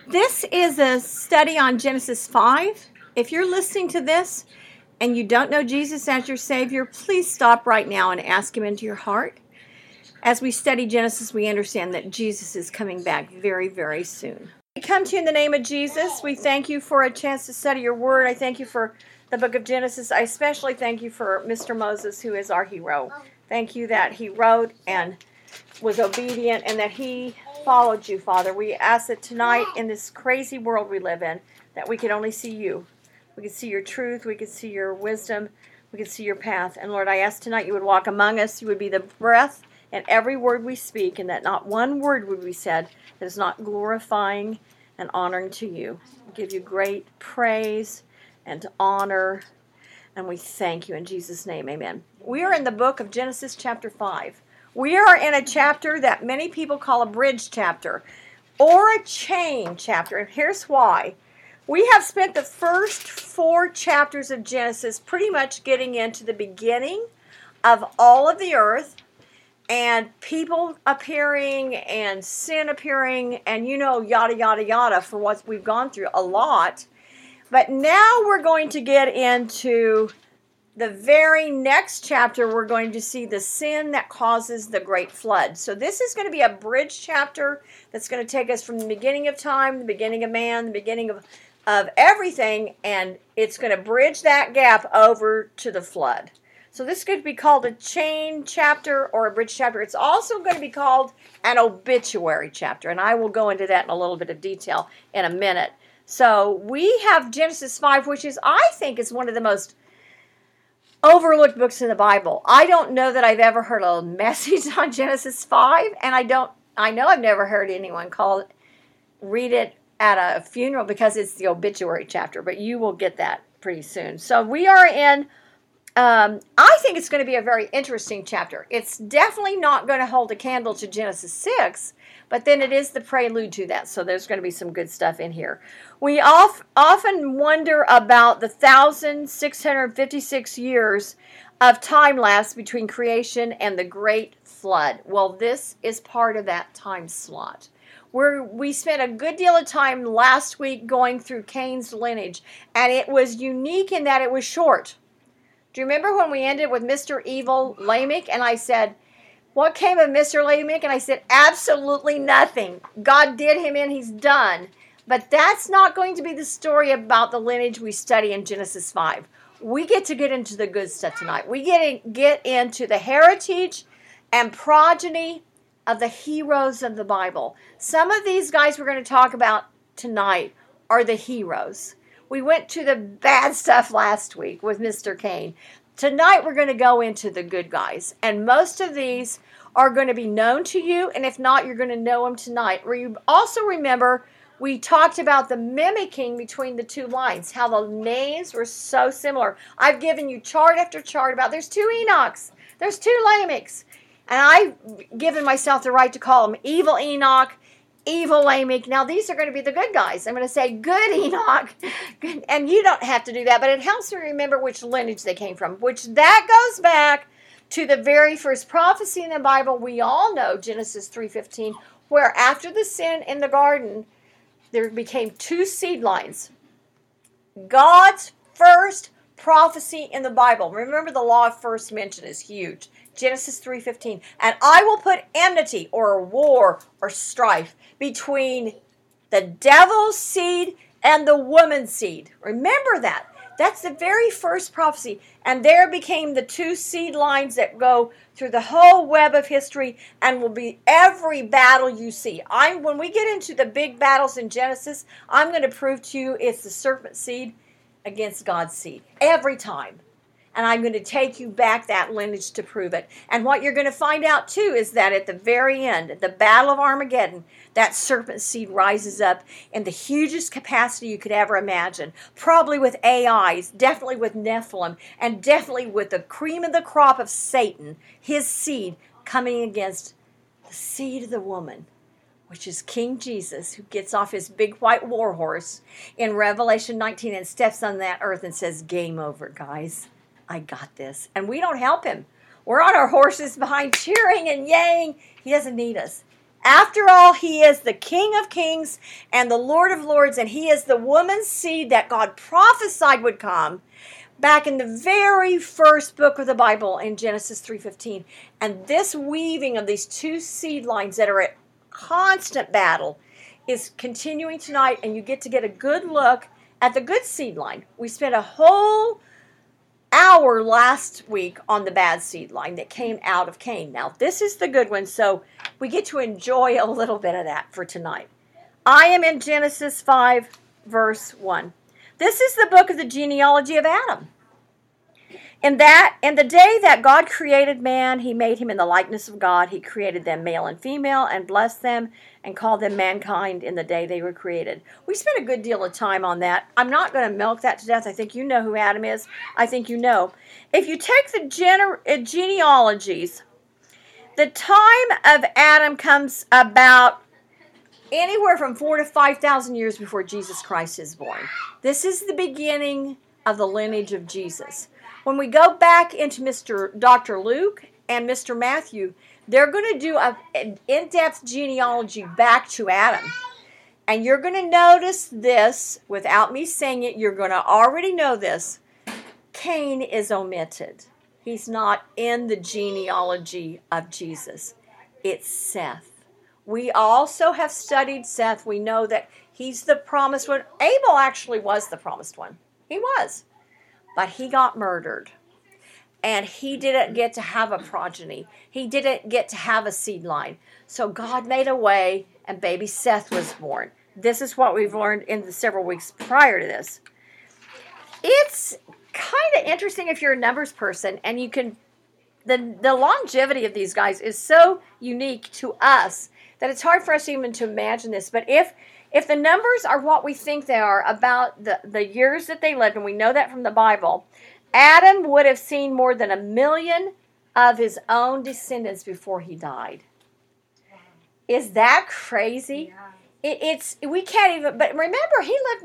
This is a study on Genesis 5. If you're listening to this and you don't know Jesus as your Savior, please stop right now and ask Him into your heart. As we study Genesis, we understand that Jesus is coming back very, very soon. We come to you in the name of Jesus. We thank you for a chance to study your word. I thank you for the book of Genesis. I especially thank you for Mr. Moses, who is our hero. Thank you that he wrote and was obedient and that he followed you, Father. We ask that tonight in this crazy world we live in, that we can only see you. We can see your truth. We can see your wisdom. We can see your path. And Lord, I ask tonight you would walk among us. You would be the breath in every word we speak, and that not one word would be said that is not glorifying and honoring to you. We give you great praise and honor, and we thank you in Jesus' name. Amen. We are in the book of Genesis chapter 5. We are in a chapter that many people call a bridge chapter or a chain chapter, and here's why. We have spent the first 4 chapters of Genesis pretty much getting into the beginning of all of the earth, and people appearing and sin appearing and yada, yada, yada for what we've gone through a lot. But now we're going to get into the very next chapter. We're going to see the sin that causes the great flood. So this is going to be a bridge chapter that's going to take us from the beginning of time, the beginning of man, the beginning of everything, and it's going to bridge that gap over to the flood. So this could be called a chain chapter or a bridge chapter. It's also going to be called an obituary chapter, and I will go into that in a little bit of detail in a minute. So we have Genesis 5, which I think is one of the most overlooked books in the Bible. I don't know that I've ever heard a message on Genesis 5, and I know I've never heard anyone read it at a funeral because it's the obituary chapter, but you will get that pretty soon. So we are in I think it's going to be a very interesting chapter. It's definitely not going to hold a candle to Genesis 6, but then it is the prelude to that, so there's going to be some good stuff in here. We often wonder about the 1,656 years of time lapse between creation and the great flood. Well, this is part of that time slot. We spent a good deal of time last week going through Cain's lineage, and it was unique in that it was short. Do you remember when we ended with Mr. Evil Lamech? And I said, what came of Mr. Lamech? And I said, absolutely nothing. God did him in, he's done. But that's not going to be the story about the lineage we study in Genesis 5. We get to get into the good stuff tonight. We get into the heritage and progeny of the heroes of the Bible. Some of these guys we're going to talk about tonight are the heroes. We went to the bad stuff last week with Mr. Cain. Tonight we're going to go into the good guys. And most of these are going to be known to you. And if not, you're going to know them tonight. You also remember we talked about the mimicking between the 2 lines. How the names were so similar. I've given you chart after chart about there's 2 Enochs. There's 2 Lamechs. And I've given myself the right to call them Evil Enoch, Evil Lamech. Now, these are going to be the good guys. I'm going to say good Enoch. And you don't have to do that, but it helps me remember which lineage they came from, which that goes back to the very first prophecy in the Bible. We all know Genesis 3:15, where after the sin in the garden, there became 2 seed lines. God's first prophecy in the Bible. Remember, the law of first mention is huge. Genesis 3:15. And I will put enmity or war or strife between the devil's seed and the woman's seed. Remember that. That's the very first prophecy. And there became the 2 seed lines that go through the whole web of history and will be every battle you see. When we get into the big battles in Genesis, I'm going to prove to you it's the serpent seed against God's seed. Every time. And I'm going to take you back that lineage to prove it. And what you're going to find out, too, is that at the very end, at the Battle of Armageddon, that serpent seed rises up in the hugest capacity you could ever imagine. Probably with AIs, definitely with Nephilim, and definitely with the cream of the crop of Satan, his seed, coming against the seed of the woman, which is King Jesus, who gets off his big white war horse in Revelation 19 and steps on that earth and says, game over, guys. I got this. And we don't help him. We're on our horses behind cheering and yaying. He doesn't need us. After all, he is the King of Kings and the Lord of Lords, and he is the woman's seed that God prophesied would come back in the very first book of the Bible in Genesis 3:15. And this weaving of these two seed lines that are at constant battle is continuing tonight, and you get to get a good look at the good seed line. We spent a whole hour last week on the bad seed line that came out of Cain. Now, this is the good one, so we get to enjoy a little bit of that for tonight. I am in Genesis 5, verse 1. This is the book of the genealogy of Adam. In the day that God created man, he made him in the likeness of God. He created them male and female and blessed them and called them mankind in the day they were created. We spent a good deal of time on that. I'm not going to milk that to death. I think you know who Adam is. I think you know. If you take the genealogies, the time of Adam comes about anywhere from 4,000 to 5,000 years before Jesus Christ is born. This is the beginning of the lineage of Jesus. When we go back into Dr. Luke and Mr. Matthew, they're going to do an in-depth genealogy back to Adam. And you're going to notice this, without me saying it, you're going to already know this. Cain is omitted. He's not in the genealogy of Jesus. It's Seth. We also have studied Seth. We know that he's the promised one. Abel actually was the promised one. He was. But he got murdered. And he didn't get to have a progeny. He didn't get to have a seed line. So God made a way, and baby Seth was born. This is what we've learned in the several weeks prior to this. It's kind of interesting if you're a numbers person, and you can, the longevity of these guys is so unique to us that it's hard for us even to imagine this. But if the numbers are what we think they are about the years that they lived, and we know that from the Bible, Adam would have seen more than 1 million of his own descendants before he died. Is that crazy? Yeah. We can't even, but remember, he lived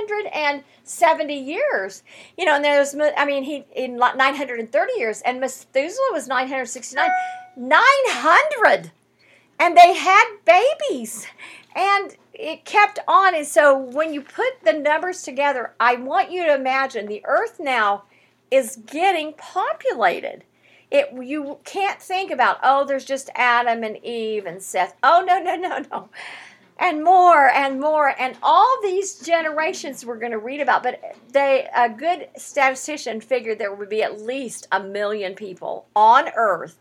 970 years, and he in 930 years, and Methuselah was 969, 900, and they had babies, and it kept on. And so when you put the numbers together, I want you to imagine the earth now is getting populated. You can't think about, there's just Adam and Eve and Seth. Oh, no. And more and more. And all these generations we're going to read about. But a good statistician figured there would be at least 1 million people on earth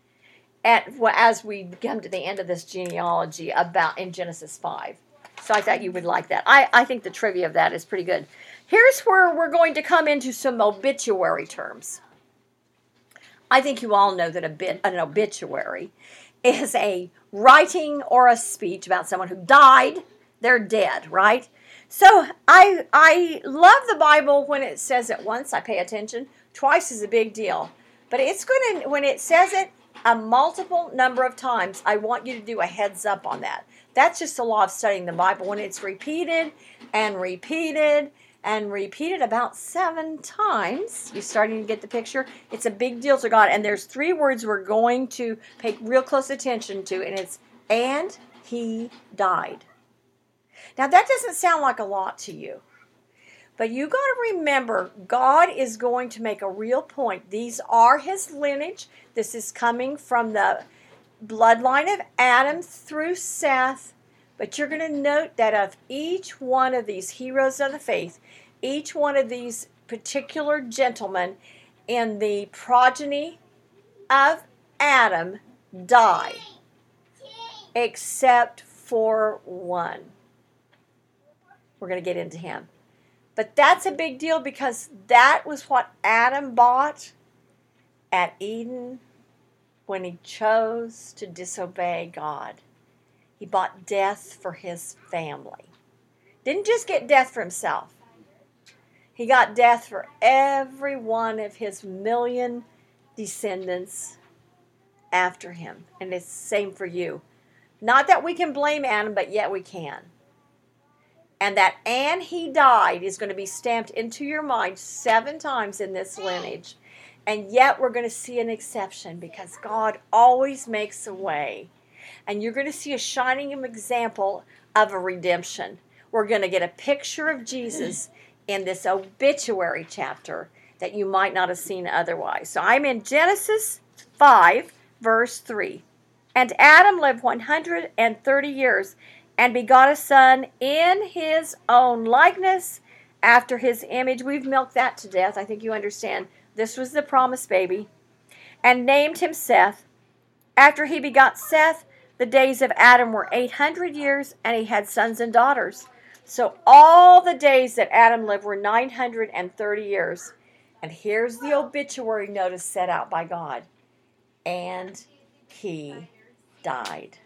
as we come to the end of this genealogy in Genesis 5. So I thought you would like that. I think the trivia of that is pretty good. Here's where we're going to come into some obituary terms. I think you all know that an obituary is a writing or a speech about someone who died. They're dead, right? So I love the Bible when it says it once. I pay attention. Twice is a big deal. But when it says it a multiple number of times, I want you to do a heads up on that. That's just the law of studying the Bible. When it's repeated and repeated and repeated about 7 times, you're starting to get the picture. It's a big deal to God. And there's 3 words we're going to pay real close attention to, and it's, and he died. Now, that doesn't sound like a lot to you. But you got to remember, God is going to make a real point. These are his lineage. This is coming from the bloodline of Adam through Seth. But you're going to note that of each one of these heroes of the faith, each one of these particular gentlemen in the progeny of Adam die, except for one. We're going to get into him. But that's a big deal because that was what Adam bought at Eden when he chose to disobey God. He bought death for his family. Didn't just get death for himself. He got death for every one of his 1 million descendants after him. And it's the same for you. Not that we can blame Adam, but yet we can. And that "and he died" is going to be stamped into your mind 7 times in this lineage. And yet we're going to see an exception because God always makes a way. And you're going to see a shining example of a redemption. We're going to get a picture of Jesus in this obituary chapter that you might not have seen otherwise. So I'm in Genesis 5, verse 3. And Adam lived 130 years and begot a son in his own likeness, after his image. We've milked that to death. I think you understand. This was the promised baby. And named him Seth. After he begot Seth, the days of Adam were 800 years, and he had sons and daughters. So all the days that Adam lived were 930 years. And here's the obituary notice set out by God. And he died.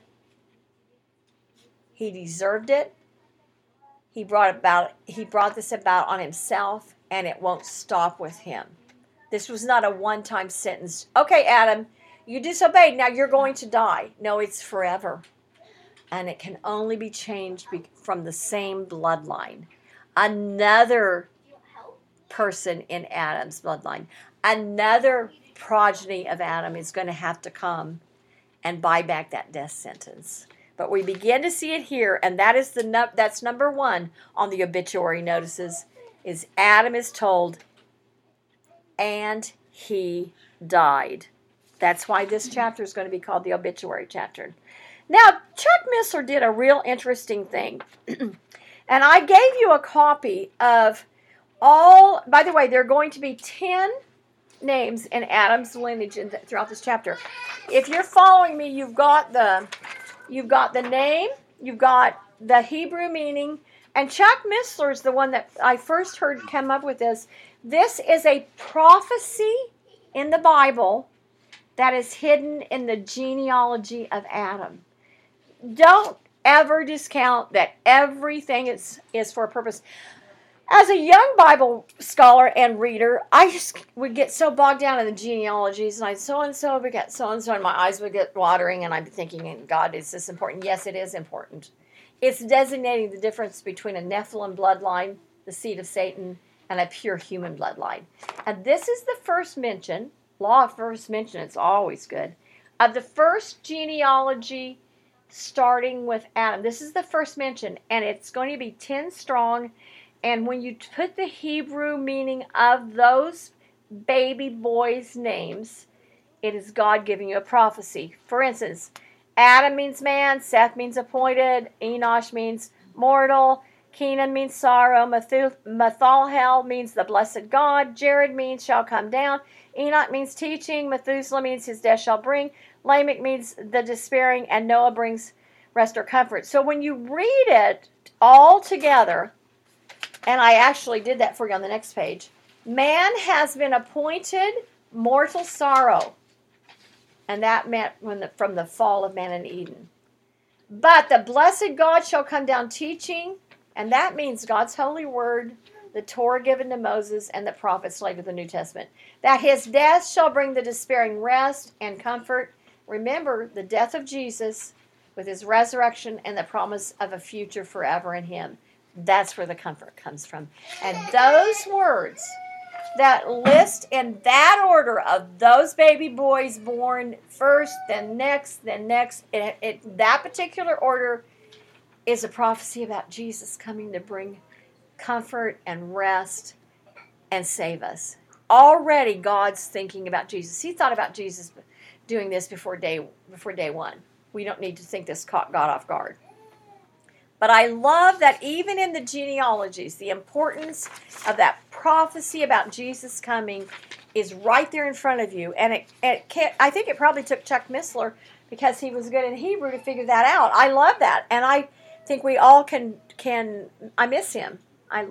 He deserved it. He brought this about on himself, and it won't stop with him. This was not a one-time sentence. Okay, Adam, you disobeyed. Now you're going to die. No, it's forever. And it can only be changed from the same bloodline. Another person in Adam's bloodline, another progeny of Adam is going to have to come and buy back that death sentence. But we begin to see it here, and that's number one on the obituary notices, is Adam is told, and he died. That's why this chapter is going to be called the obituary chapter. Now, Chuck Missler did a real interesting thing. And I gave you a copy of all, by the way, there are going to be 10 names in Adam's lineage throughout this chapter. If you're following me, you've got the name, you've got the Hebrew meaning, and Chuck Missler is the one that I first heard come up with this. This is a prophecy in the Bible that is hidden in the genealogy of Adam. Don't ever discount that everything is for a purpose. As a young Bible scholar and reader, I just would get so bogged down in the genealogies, and so-and-so begat so-and-so, and my eyes would get watering, and I'd be thinking, God, is this important? Yes, it is important. It's designating the difference between a Nephilim bloodline, the seed of Satan, and a pure human bloodline. And this is the first mention, law of first mention, it's always good, of the first genealogy starting with Adam. This is the first mention, and it's going to be 10 strong. And when you put the Hebrew meaning of those baby boys' names, it is God giving you a prophecy. For instance, Adam means man, Seth means appointed, Enosh means mortal, Kenan means sorrow, Methuselah means the blessed God, Jared means shall come down, Enoch means teaching, Methuselah means his death shall bring, Lamech means the despairing, and Noah brings rest or comfort. So when you read it all together, and I actually did that for you on the next page, man has been appointed mortal sorrow. And that meant from the fall of man in Eden. But the blessed God shall come down teaching, and that means God's holy word, the Torah given to Moses, and the prophets later the New Testament. That his death shall bring the despairing rest and comfort. Remember the death of Jesus with his resurrection and the promise of a future forever in him. That's where the comfort comes from. And those words that list in that order of those baby boys born first, then next, that particular order is a prophecy about Jesus coming to bring comfort and rest and save us. Already God's thinking about Jesus. He thought about Jesus doing this before day one. We don't need to think this caught God off guard. But I love that even in the genealogies, the importance of that prophecy about Jesus coming is right there in front of you. And I think it probably took Chuck Missler, because he was good in Hebrew, to figure that out. I love that. And I think we all can I miss him.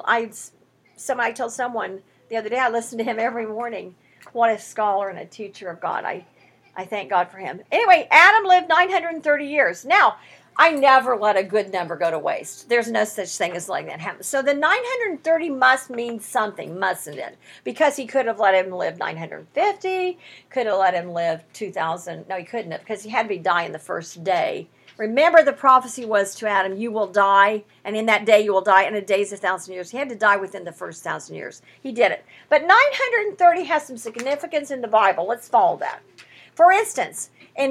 Somebody told someone the other day, I listen to him every morning. What a scholar and a teacher of God. I thank God for him. Anyway, Adam lived 930 years. Now, I never let a good number go to waste. There's no such thing as letting that happen. So the 930 must mean something, mustn't it? Because he could have let him live 950, could have let him live 2,000. No, he couldn't have, because he had to be dying the first day. Remember, the prophecy was to Adam, you will die, and in that day you will die, and a day is 1,000 years. He had to die within the first 1,000 years. He did it. But 930 has some significance in the Bible. Let's follow that. For instance, in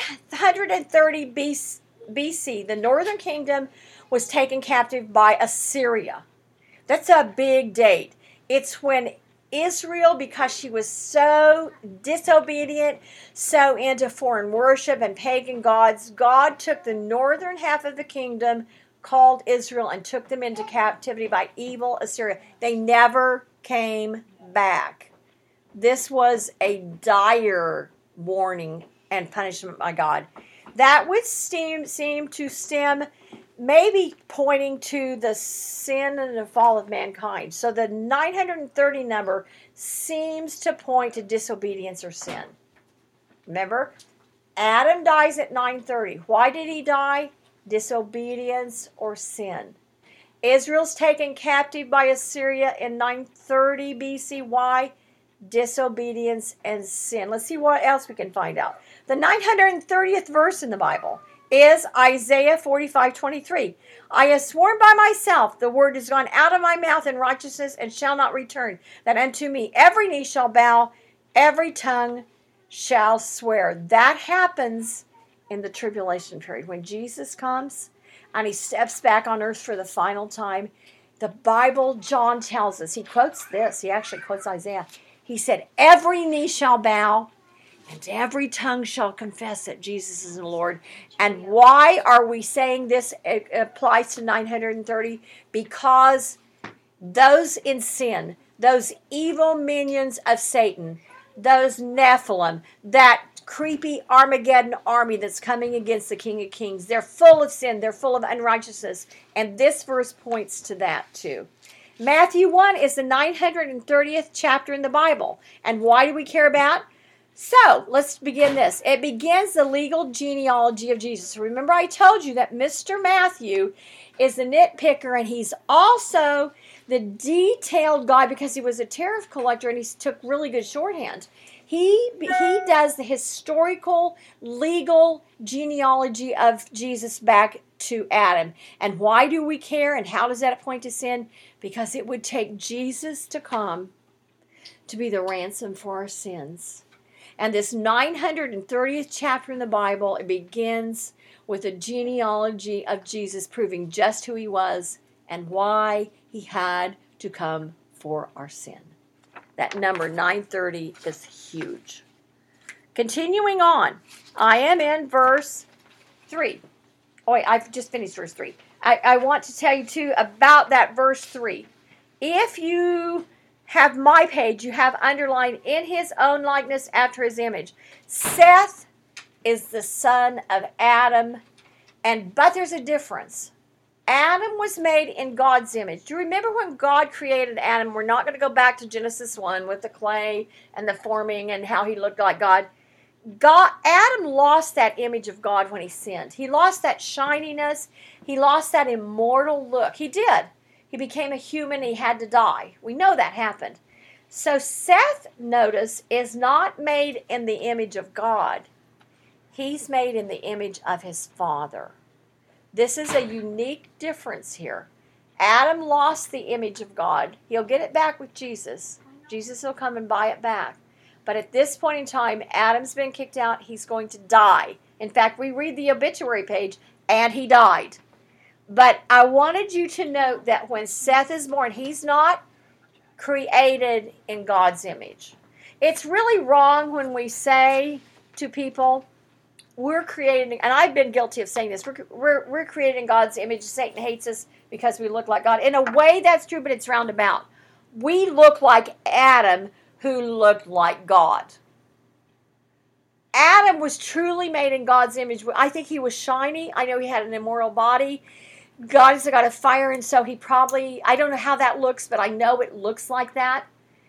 930 BC, the northern kingdom was taken captive by Assyria. That's a big date. It's when Israel, because she was so disobedient, so into foreign worship and pagan gods, God took the northern half of the kingdom called Israel and took them into captivity by evil Assyria. They never came back. This was a dire warning and punishment by God. That would seem to stem, maybe pointing to the sin and the fall of mankind. So the 930 number seems to point to disobedience or sin. Remember, Adam dies at 930. Why did he die? Disobedience or sin. Israel's taken captive by Assyria in 930 BC. Why? Disobedience and sin. Let's see what else we can find out. The 930th verse in the Bible is Isaiah 45:23. I have sworn by myself, the word is gone out of my mouth in righteousness and shall not return, that unto me every knee shall bow, every tongue shall swear. That happens in the tribulation period. When Jesus comes and he steps back on earth for the final time, the Bible, John tells us, he quotes this, he actually quotes Isaiah. He said, every knee shall bow, and every tongue shall confess that Jesus is the Lord. And why are we saying this applies to 930? Because those in sin, those evil minions of Satan, those Nephilim, that creepy Armageddon army that's coming against the King of Kings, they're full of sin, they're full of unrighteousness. And this verse points to that too. Matthew 1 is the 930th chapter in the Bible. And why do we care about? So, let's begin this. It begins the legal genealogy of Jesus. Remember I told you that Mr. Matthew is the nitpicker, and he's also the detailed guy because he was a tariff collector and he took really good shorthand. He does the historical, legal genealogy of Jesus back to Adam. And why do we care, and how does that point to sin? Because it would take Jesus to come to be the ransom for our sins. And this 930th chapter in the Bible, it begins with a genealogy of Jesus proving just who he was and why he had to come for our sin. That number 930 is huge. Continuing on, I am in verse 3. Oh, wait, I've just finished verse 3. I want to tell you, too, about that verse 3. If you have my page, you have underlined in his own likeness after his image. Seth is the son of Adam, but there's a difference. Adam was made in God's image. Do you remember when God created Adam? We're not going to go back to Genesis 1 with the clay and the forming and how he looked like God. Adam lost that image of God when he sinned. He lost that shininess. He lost that immortal look. He did. He became a human. He had to die. We know that happened. So Seth, notice, is not made in the image of God. He's made in the image of his father. This is a unique difference here. Adam lost the image of God. He'll get it back with Jesus. Jesus will come and buy it back. But at this point in time, Adam's been kicked out. He's going to die. In fact, we read the obituary page, and he died. But I wanted you to note that when Seth is born, he's not created in God's image. It's really wrong when we say to people, we're created, and I've been guilty of saying this, we're created in God's image. Satan hates us because we look like God. In a way, that's true, but it's roundabout. We look like Adam, who looked like God. Adam was truly made in God's image. I think he was shiny. I know he had an immortal body. God is a God of fire, and so he probably, I don't know how that looks, but I know it looks like that.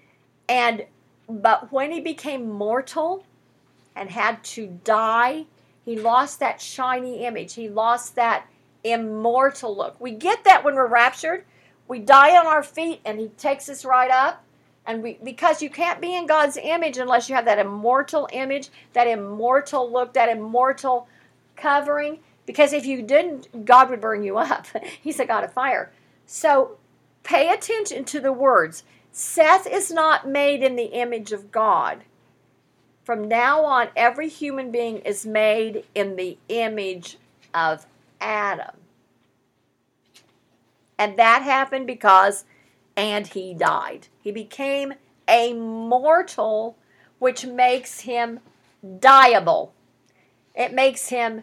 But when he became mortal and had to die, he lost that shiny image. He lost that immortal look. We get that when we're raptured. We die on our feet, and he takes us right up. And because you can't be in God's image unless you have that immortal image, that immortal look, that immortal covering. Because if you didn't, God would burn you up. He's a God of fire. So pay attention to the words. Seth is not made in the image of God. From now on, every human being is made in the image of Adam. And that happened because, and he died. He became a mortal, which makes him dieable. It makes him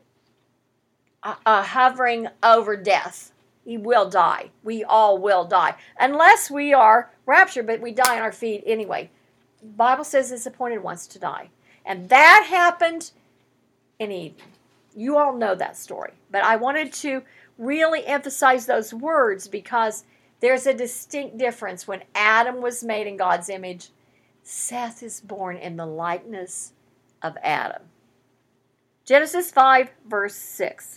hovering over death. He will die. We all will die. Unless we are raptured, but we die on our feet anyway. The Bible says it's appointed once to die. And that happened in Eden. You all know that story. But I wanted to really emphasize those words because there's a distinct difference. When Adam was made in God's image, Seth is born in the likeness of Adam. Genesis 5, verse 6.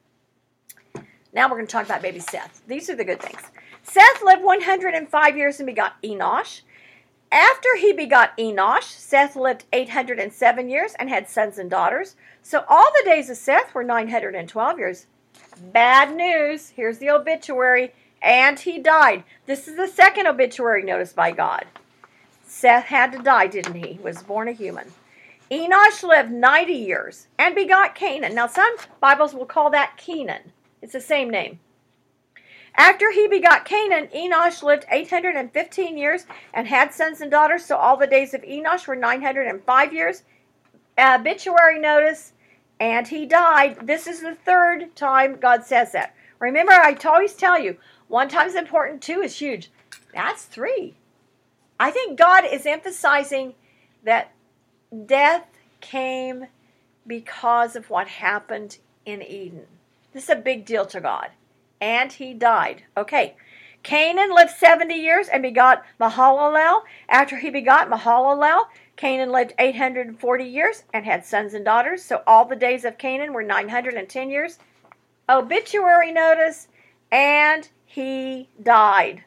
Now we're going to talk about baby Seth. These are the good things. Seth lived 105 years and begot Enosh. After he begot Enosh, Seth lived 807 years and had sons and daughters. So all the days of Seth were 912 years. Bad news. Here's the obituary. And he died. This is the second obituary notice by God. Seth had to die, didn't he? He was born a human. Enosh lived 90 years and begot Canaan. Now some Bibles will call that Kenan. It's the same name. After he begot Canaan, Enosh lived 815 years and had sons and daughters. So all the days of Enosh were 905 years. Obituary notice. And he died. This is the third time God says that. Remember, I always tell you, one time's important, two is huge. That's three. I think God is emphasizing that death came because of what happened in Eden. This is a big deal to God. And he died. Okay. Canaan lived 70 years and begot Mahalalel. After he begot Mahalalel, Canaan lived 840 years and had sons and daughters. So all the days of Canaan were 910 years. Obituary notice. And he died.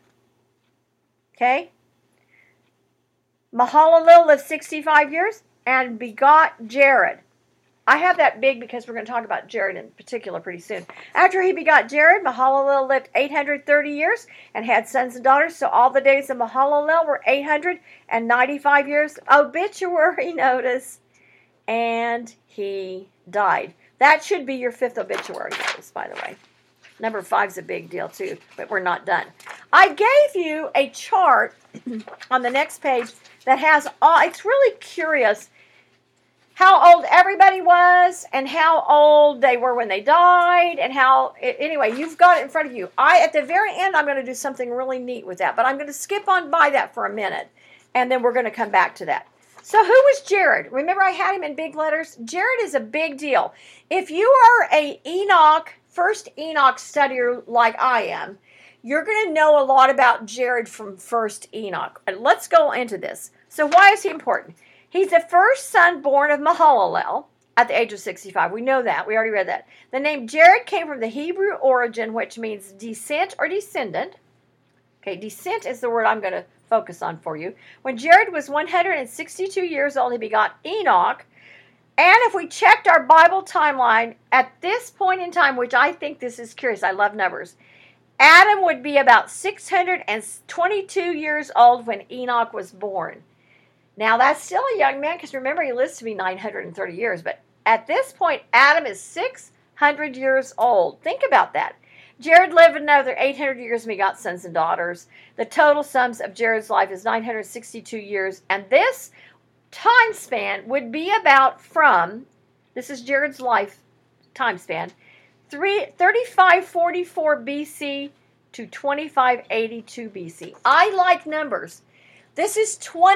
Okay. Mahalalel lived 65 years and begot Jared. I have that big because we're going to talk about Jared in particular pretty soon. After he begot Jared, Mahalalel lived 830 years and had sons and daughters. So all the days of Mahalalel were 895 years. Obituary notice. And he died. That should be your fifth obituary notice, by the way. Number 5 is a big deal too, but we're not done. I gave you a chart on the next page that has all, it's really curious how old everybody was and how old they were when they died and how, anyway, you've got it in front of you. At the very end, I'm going to do something really neat with that, but I'm going to skip on by that for a minute, and then we're going to come back to that. So who was Jared? Remember I had him in big letters? Jared is a big deal. If you are a first Enoch studier like I am, you're going to know a lot about Jared from first Enoch. And let's go into this. So why is he important? He's the first son born of Mahalalel at the age of 65. We know that. We already read that. The name Jared came from the Hebrew origin, which means descent or descendant. Okay, descent is the word I'm going to focus on for you. When Jared was 162 years old, he begot Enoch. And if we checked our Bible timeline, at this point in time, which I think this is curious, I love numbers, Adam would be about 622 years old when Enoch was born. Now, that's still a young man, because remember, he lives to be 930 years. But at this point, Adam is 600 years old. Think about that. Jared lived another 800 years and begot sons and daughters. The total sums of Jared's life is 962 years. And this time span would be about from, this is Jared's life time span, 3544 BC to 2582 BC. I like numbers. This is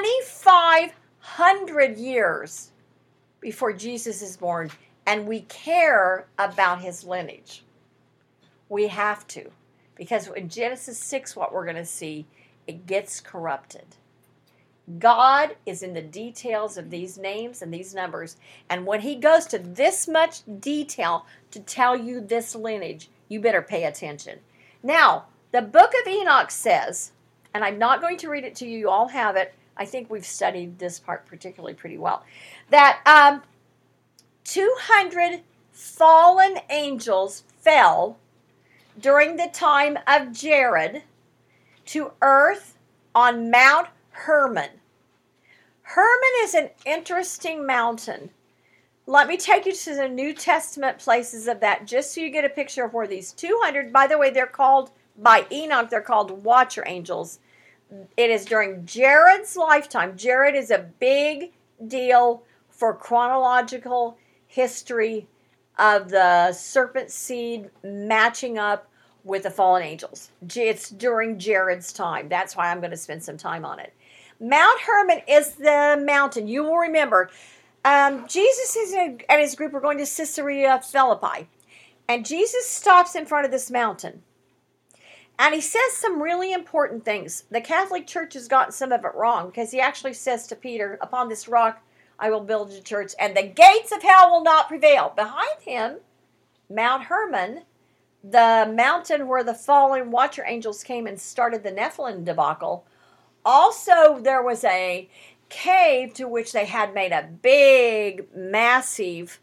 2,500 years before Jesus is born, and we care about his lineage. We have to, because in Genesis 6, what we're going to see, it gets corrupted. God is in the details of these names and these numbers, and when he goes to this much detail to tell you this lineage, you better pay attention. Now, the book of Enoch says, and I'm not going to read it to you, you all have it, I think we've studied this part particularly pretty well, that 200 fallen angels fell during the time of Jared to earth on Mount Hermon. Hermon is an interesting mountain. Let me take you to the New Testament places of that, just so you get a picture of where these 200, by the way, they're called, by Enoch, they're called watcher angels. It is during Jared's lifetime. Jared is a big deal for chronological history of the serpent seed matching up with the fallen angels. It's during Jared's time. That's why I'm going to spend some time on it. Mount Hermon is the mountain. You will remember, Jesus and his group are going to Caesarea Philippi. And Jesus stops in front of this mountain. And he says some really important things. The Catholic Church has gotten some of it wrong, because he actually says to Peter, upon this rock I will build a church, and the gates of hell will not prevail. Behind him, Mount Hermon, the mountain where the fallen watcher angels came and started the Nephilim debacle. Also, there was a cave to which they had made a big, massive,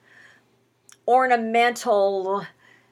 ornamental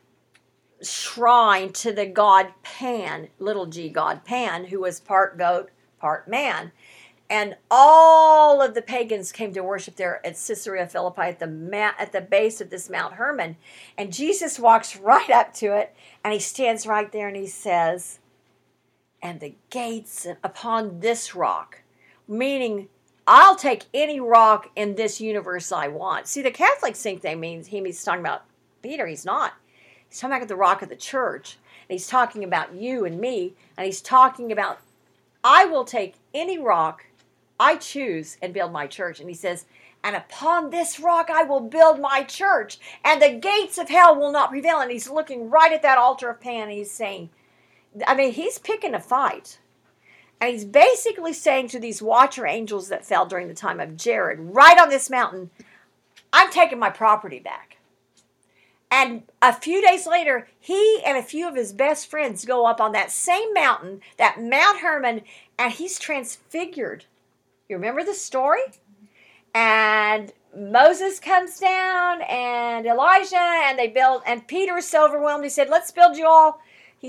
shrine to the god Pan, little g god Pan, who was part goat, part man. And all of the pagans came to worship there at Caesarea Philippi at the base of this Mount Hermon. And Jesus walks right up to it, and he stands right there and he says, and the gates upon this rock, meaning I'll take any rock in this universe I want. See, the Catholics think he's talking about Peter. He's not. He's talking about the rock of the church. And he's talking about you and me. And he's talking about, I will take any rock I choose and build my church. And he says, and upon this rock I will build my church, and the gates of hell will not prevail. And he's looking right at that altar of Pan, and he's saying, he's picking a fight. And he's basically saying to these watcher angels that fell during the time of Jared, right on this mountain, I'm taking my property back. And a few days later, he and a few of his best friends go up on that same mountain, that Mount Hermon, and he's transfigured. You remember the story? And Moses comes down, and Elijah, and they build, and Peter is so overwhelmed, he said, let's build you all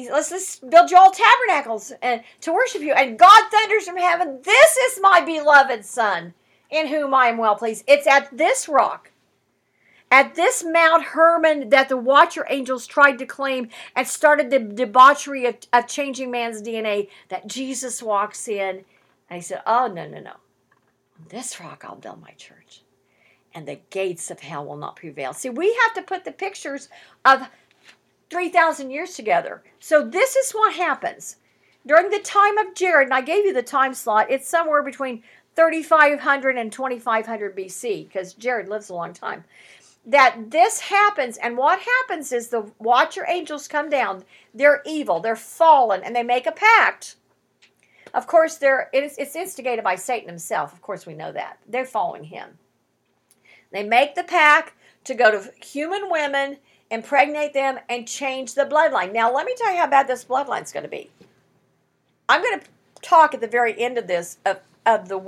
tabernacles and to worship you. And God thunders from heaven, this is my beloved Son, in whom I am well pleased. It's at this rock, at this Mount Hermon, that the watcher angels tried to claim and started the debauchery of changing man's DNA, that Jesus walks in, and he said, oh, no. On this rock I'll build my church, and the gates of hell will not prevail. See, we have to put the pictures of 3,000 years together. So this is what happens. During the time of Jared, and I gave you the time slot, it's somewhere between 3,500 and 2,500 BC, because Jared lives a long time, that this happens. And what happens is the watcher angels come down. They're evil. They're fallen. And they make a pact. Of course, it's instigated by Satan himself. Of course, we know that. They're following him. They make the pact to go to human women, impregnate them, and change the bloodline. Now, let me tell you how bad this bloodline's going to be. I'm going to talk at the very end of this of the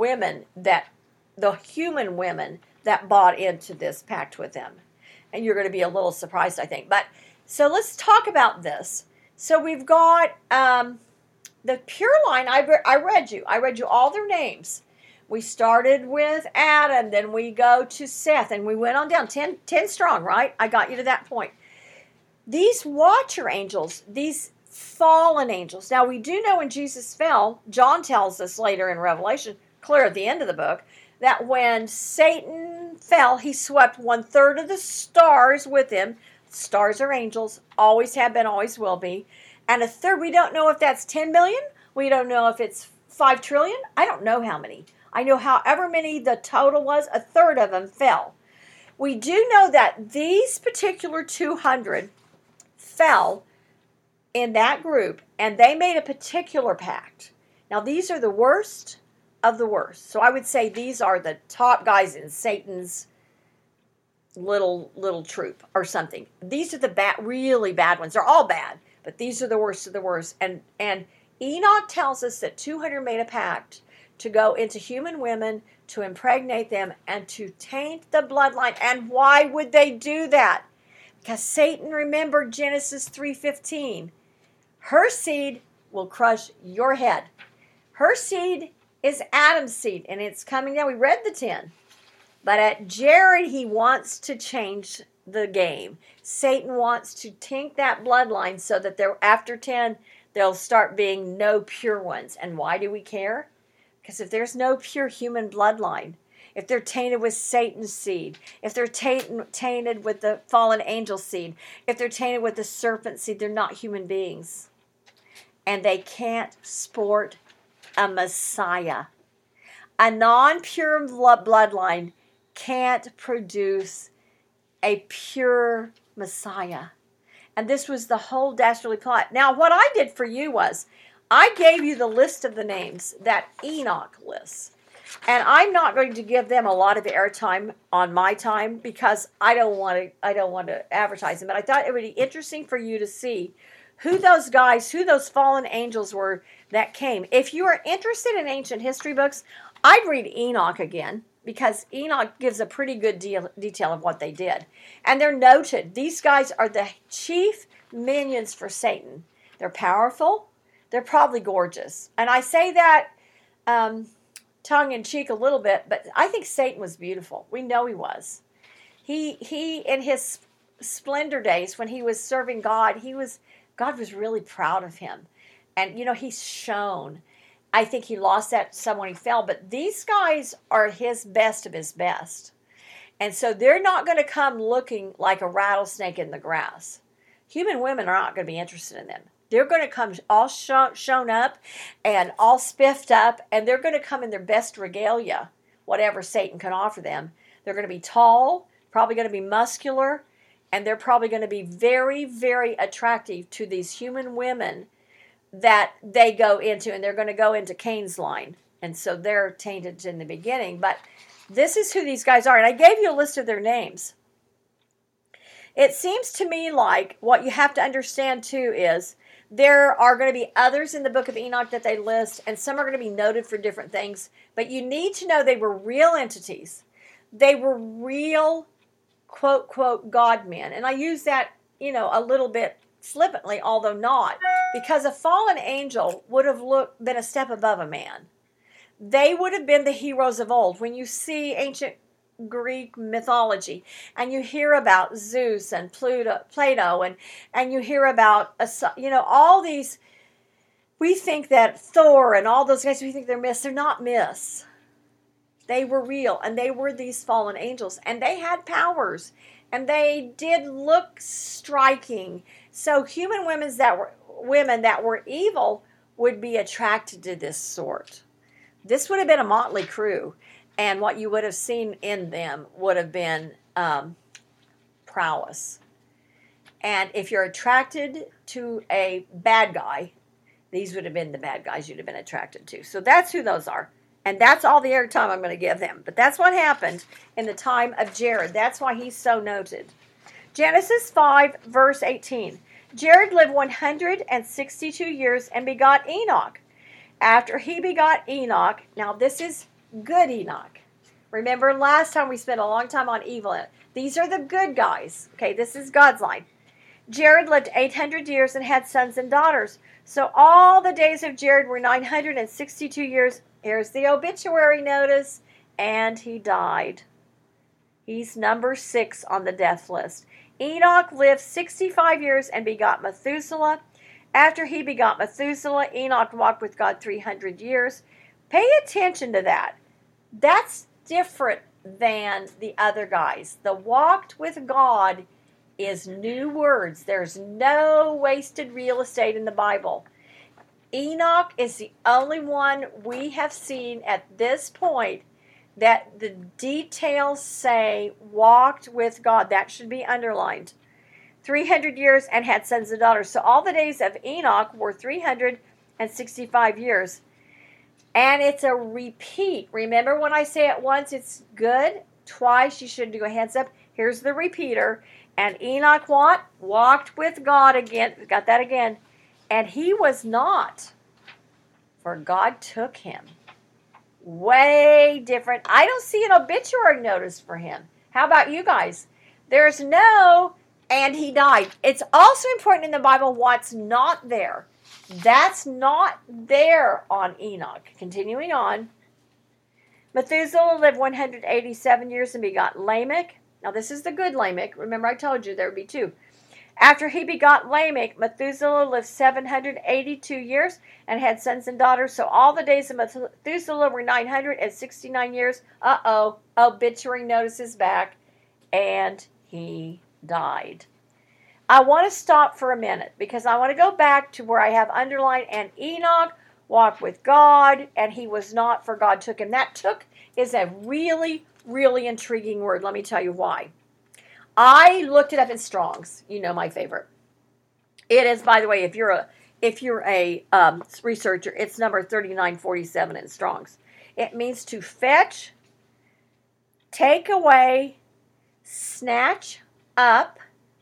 human women that bought into this pact with them. And you're going to be a little surprised, I think. But so let's talk about this. So we've got the pure line. I read you all their names. We started with Adam, then we go to Seth, and we went on down, 10 strong, right? I got you to that point. These watcher angels, these fallen angels. Now, we do know when Jesus fell, John tells us later in Revelation, clear at the end of the book, that when Satan fell, he swept 1/3 of the stars with him. Stars are angels, always have been, always will be. And 1/3, we don't know if that's 10 million. We don't know if it's 5 trillion. I don't know how many. I know however many the total was, 1/3 of them fell. We do know that these particular 200 fell in that group, and they made a particular pact. Now, these are the worst of the worst. So I would say these are the top guys in Satan's little troop or something. These are the really bad ones. They're all bad, but these are the worst of the worst. And Enoch tells us that 200 made a pact to go into human women, to impregnate them, and to taint the bloodline. And why would they do that? Because Satan remembered Genesis 3:15. Her seed will crush your head. Her seed is Adam's seed, and it's coming down. We read the 10. But at Jared, he wants to change the game. Satan wants to taint that bloodline so that after 10, there'll start being no pure ones. And why do we care? Because if there's no pure human bloodline, if they're tainted with Satan's seed, if they're tainted with the fallen angel seed, if they're tainted with the serpent seed, they're not human beings. And they can't sport a Messiah. A non-pure bloodline can't produce a pure Messiah. And this was the whole dastardly plot. Now, what I did for you was, I gave you the list of the names that Enoch lists. And I'm not going to give them a lot of airtime on my time because I don't want to advertise them. But I thought it would be interesting for you to see who those guys, who those fallen angels were that came. If you are interested in ancient history books, I'd read Enoch again because Enoch gives a pretty good detail of what they did. And they're noted. These guys are the chief minions for Satan. They're powerful. They're probably gorgeous. And I say that tongue-in-cheek a little bit, but I think Satan was beautiful. We know he was. He in his splendor days when he was serving God, God was really proud of him. And, he's shown. I think he lost that some when he fell, but these guys are his best of his best. And so they're not going to come looking like a rattlesnake in the grass. Human women are not going to be interested in them. They're going to come all shown up and all spiffed up, and they're going to come in their best regalia, whatever Satan can offer them. They're going to be tall, probably going to be muscular, and they're probably going to be very, very attractive to these human women that they go into, and they're going to go into Cain's line. And so they're tainted in the beginning. But this is who these guys are. And I gave you a list of their names. It seems to me like what you have to understand, too, is there are going to be others in the book of Enoch that they list, and some are going to be noted for different things. But you need to know they were real entities. They were real, quote, quote, God men. And I use that, a little bit flippantly, although not, because a fallen angel would have been a step above a man. They would have been the heroes of old. When you see ancient Greek mythology and you hear about Zeus and Plato and you hear about, all these, we think that Thor and all those guys, we think they're myths. They're not myths. They were real, and they were these fallen angels, and they had powers, and they did look striking. So human women that were evil would be attracted to this sort. This would have been a motley crew, and what you would have seen in them would have been prowess. And if you're attracted to a bad guy, these would have been the bad guys you'd have been attracted to. So that's who those are. And that's all the airtime I'm going to give them. But that's what happened in the time of Jared. That's why he's so noted. Genesis 5, verse 18. Jared lived 162 years and begot Enoch. After he begot Enoch, now this is good Enoch. Remember last time we spent a long time on evil. These are the good guys. Okay, this is God's line. Jared lived 800 years and had sons and daughters. So all the days of Jared were 962 years. Here's the obituary notice. And he died. He's number 6 on the death list. Enoch lived 65 years and begot Methuselah. After he begot Methuselah, Enoch walked with God 300 years. Pay attention to that. That's different than the other guys. The walked with God is new words. There's no wasted real estate in the Bible. Enoch is the only one we have seen at this point that the details say walked with God. That should be underlined. 300 years and had sons and daughters. So all the days of Enoch were 365 years. And it's a repeat. Remember when I say it once, it's good. Twice, you should do a hands up. Here's the repeater. And Enoch what? Walked with God again. Got that again. And he was not, for God took him. Way different. I don't see an obituary notice for him. How about you guys? There's no, and he died. It's also important in the Bible what's not there. That's not there on Enoch. Continuing on. Methuselah lived 187 years and begot Lamech. Now this is the good Lamech. Remember I told you there would be two. After he begot Lamech, Methuselah lived 782 years and had sons and daughters. So all the days of Methuselah were 969 years. Obituary notice is back. And he died. I want to stop for a minute because I want to go back to where I have underlined, and Enoch walked with God, and he was not, for God took him. That took is a really, really intriguing word. Let me tell you why. I looked it up in Strong's. You know my favorite. It is, by the way, if you're a researcher, it's number 3947 in Strong's. It means to fetch, take away, snatch up,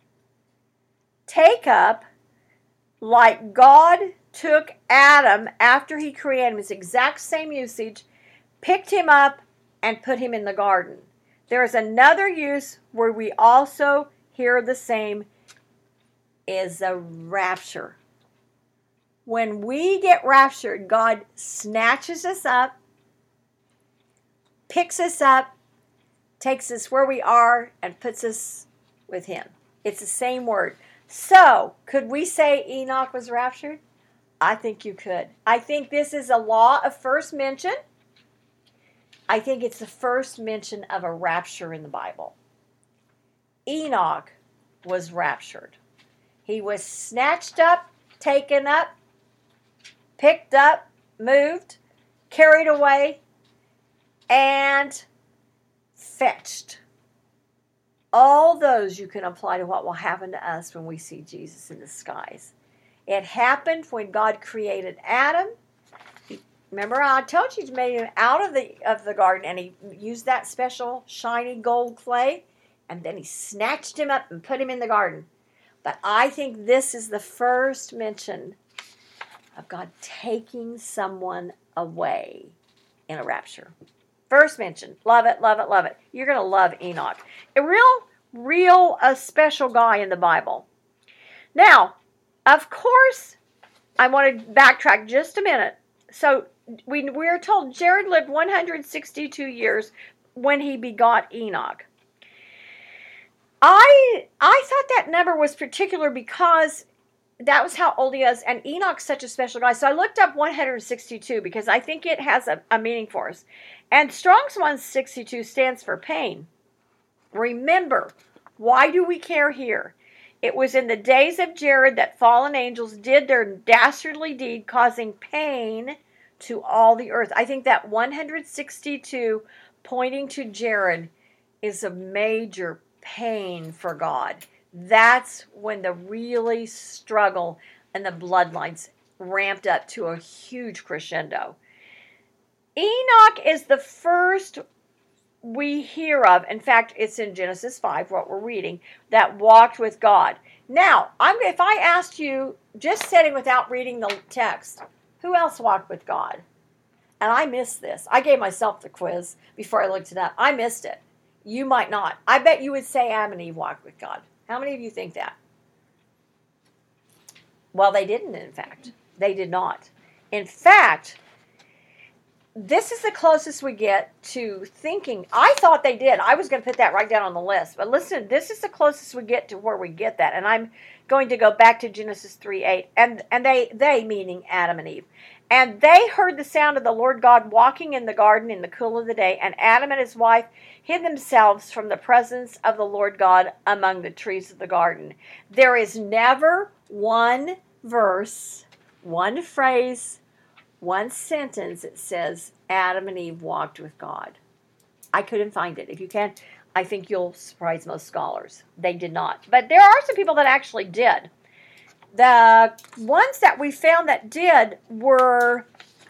take up, like God took Adam after he created him. It's exact same usage, picked him up and put him in the garden. There is another use where we also hear the same, is a rapture. When we get raptured, God snatches us up, picks us up, takes us where we are, and puts us with him. It's the same word. So, could we say Enoch was raptured? I think you could. I think this is a law of first mention. I think it's the first mention of a rapture in the Bible. Enoch was raptured. He was snatched up, taken up, picked up, moved, carried away, and fetched. All those you can apply to what will happen to us when we see Jesus in the skies. It happened when God created Adam. Remember, I told you he made him out of the garden, and he used that special shiny gold clay, and then he snatched him up and put him in the garden. But I think this is the first mention of God taking someone away in a rapture. First mention. Love it, love it, love it. You're going to love Enoch. A real special guy in the Bible. Now, of course, I want to backtrack just a minute. So, we're told Jared lived 162 years when he begot Enoch. I thought that number was particular because that was how old he is, and Enoch's such a special guy. So I looked up 162 because I think it has a meaning for us. And Strong's 162 stands for pain. Remember, why do we care here? It was in the days of Jared that fallen angels did their dastardly deed, causing pain to all the earth. I think that 162 pointing to Jared is a major pain for God. That's when the really struggle and the bloodlines ramped up to a huge crescendo. Enoch is the first we hear of, in fact, it's in Genesis 5, what we're reading, that walked with God. Now, if I asked you, just sitting without reading the text, who else walked with God? And I missed this. I gave myself the quiz before I looked it up. I missed it. You might not. I bet you would say Adam and Eve walked with God. How many of you think that? Well, they didn't, in fact. They did not. In fact, this is the closest we get to thinking. I thought they did. I was going to put that right down on the list. But listen, this is the closest we get to where we get that. And I'm going to go back to Genesis 3:8. And they meaning Adam and Eve. And they heard the sound of the Lord God walking in the garden in the cool of the day. And Adam and his wife hid themselves from the presence of the Lord God among the trees of the garden. There is never one verse, one phrase, one sentence that says Adam and Eve walked with God. I couldn't find it. If you can, I think you'll surprise most scholars. They did not. But there are some people that actually did. The ones that we found that did were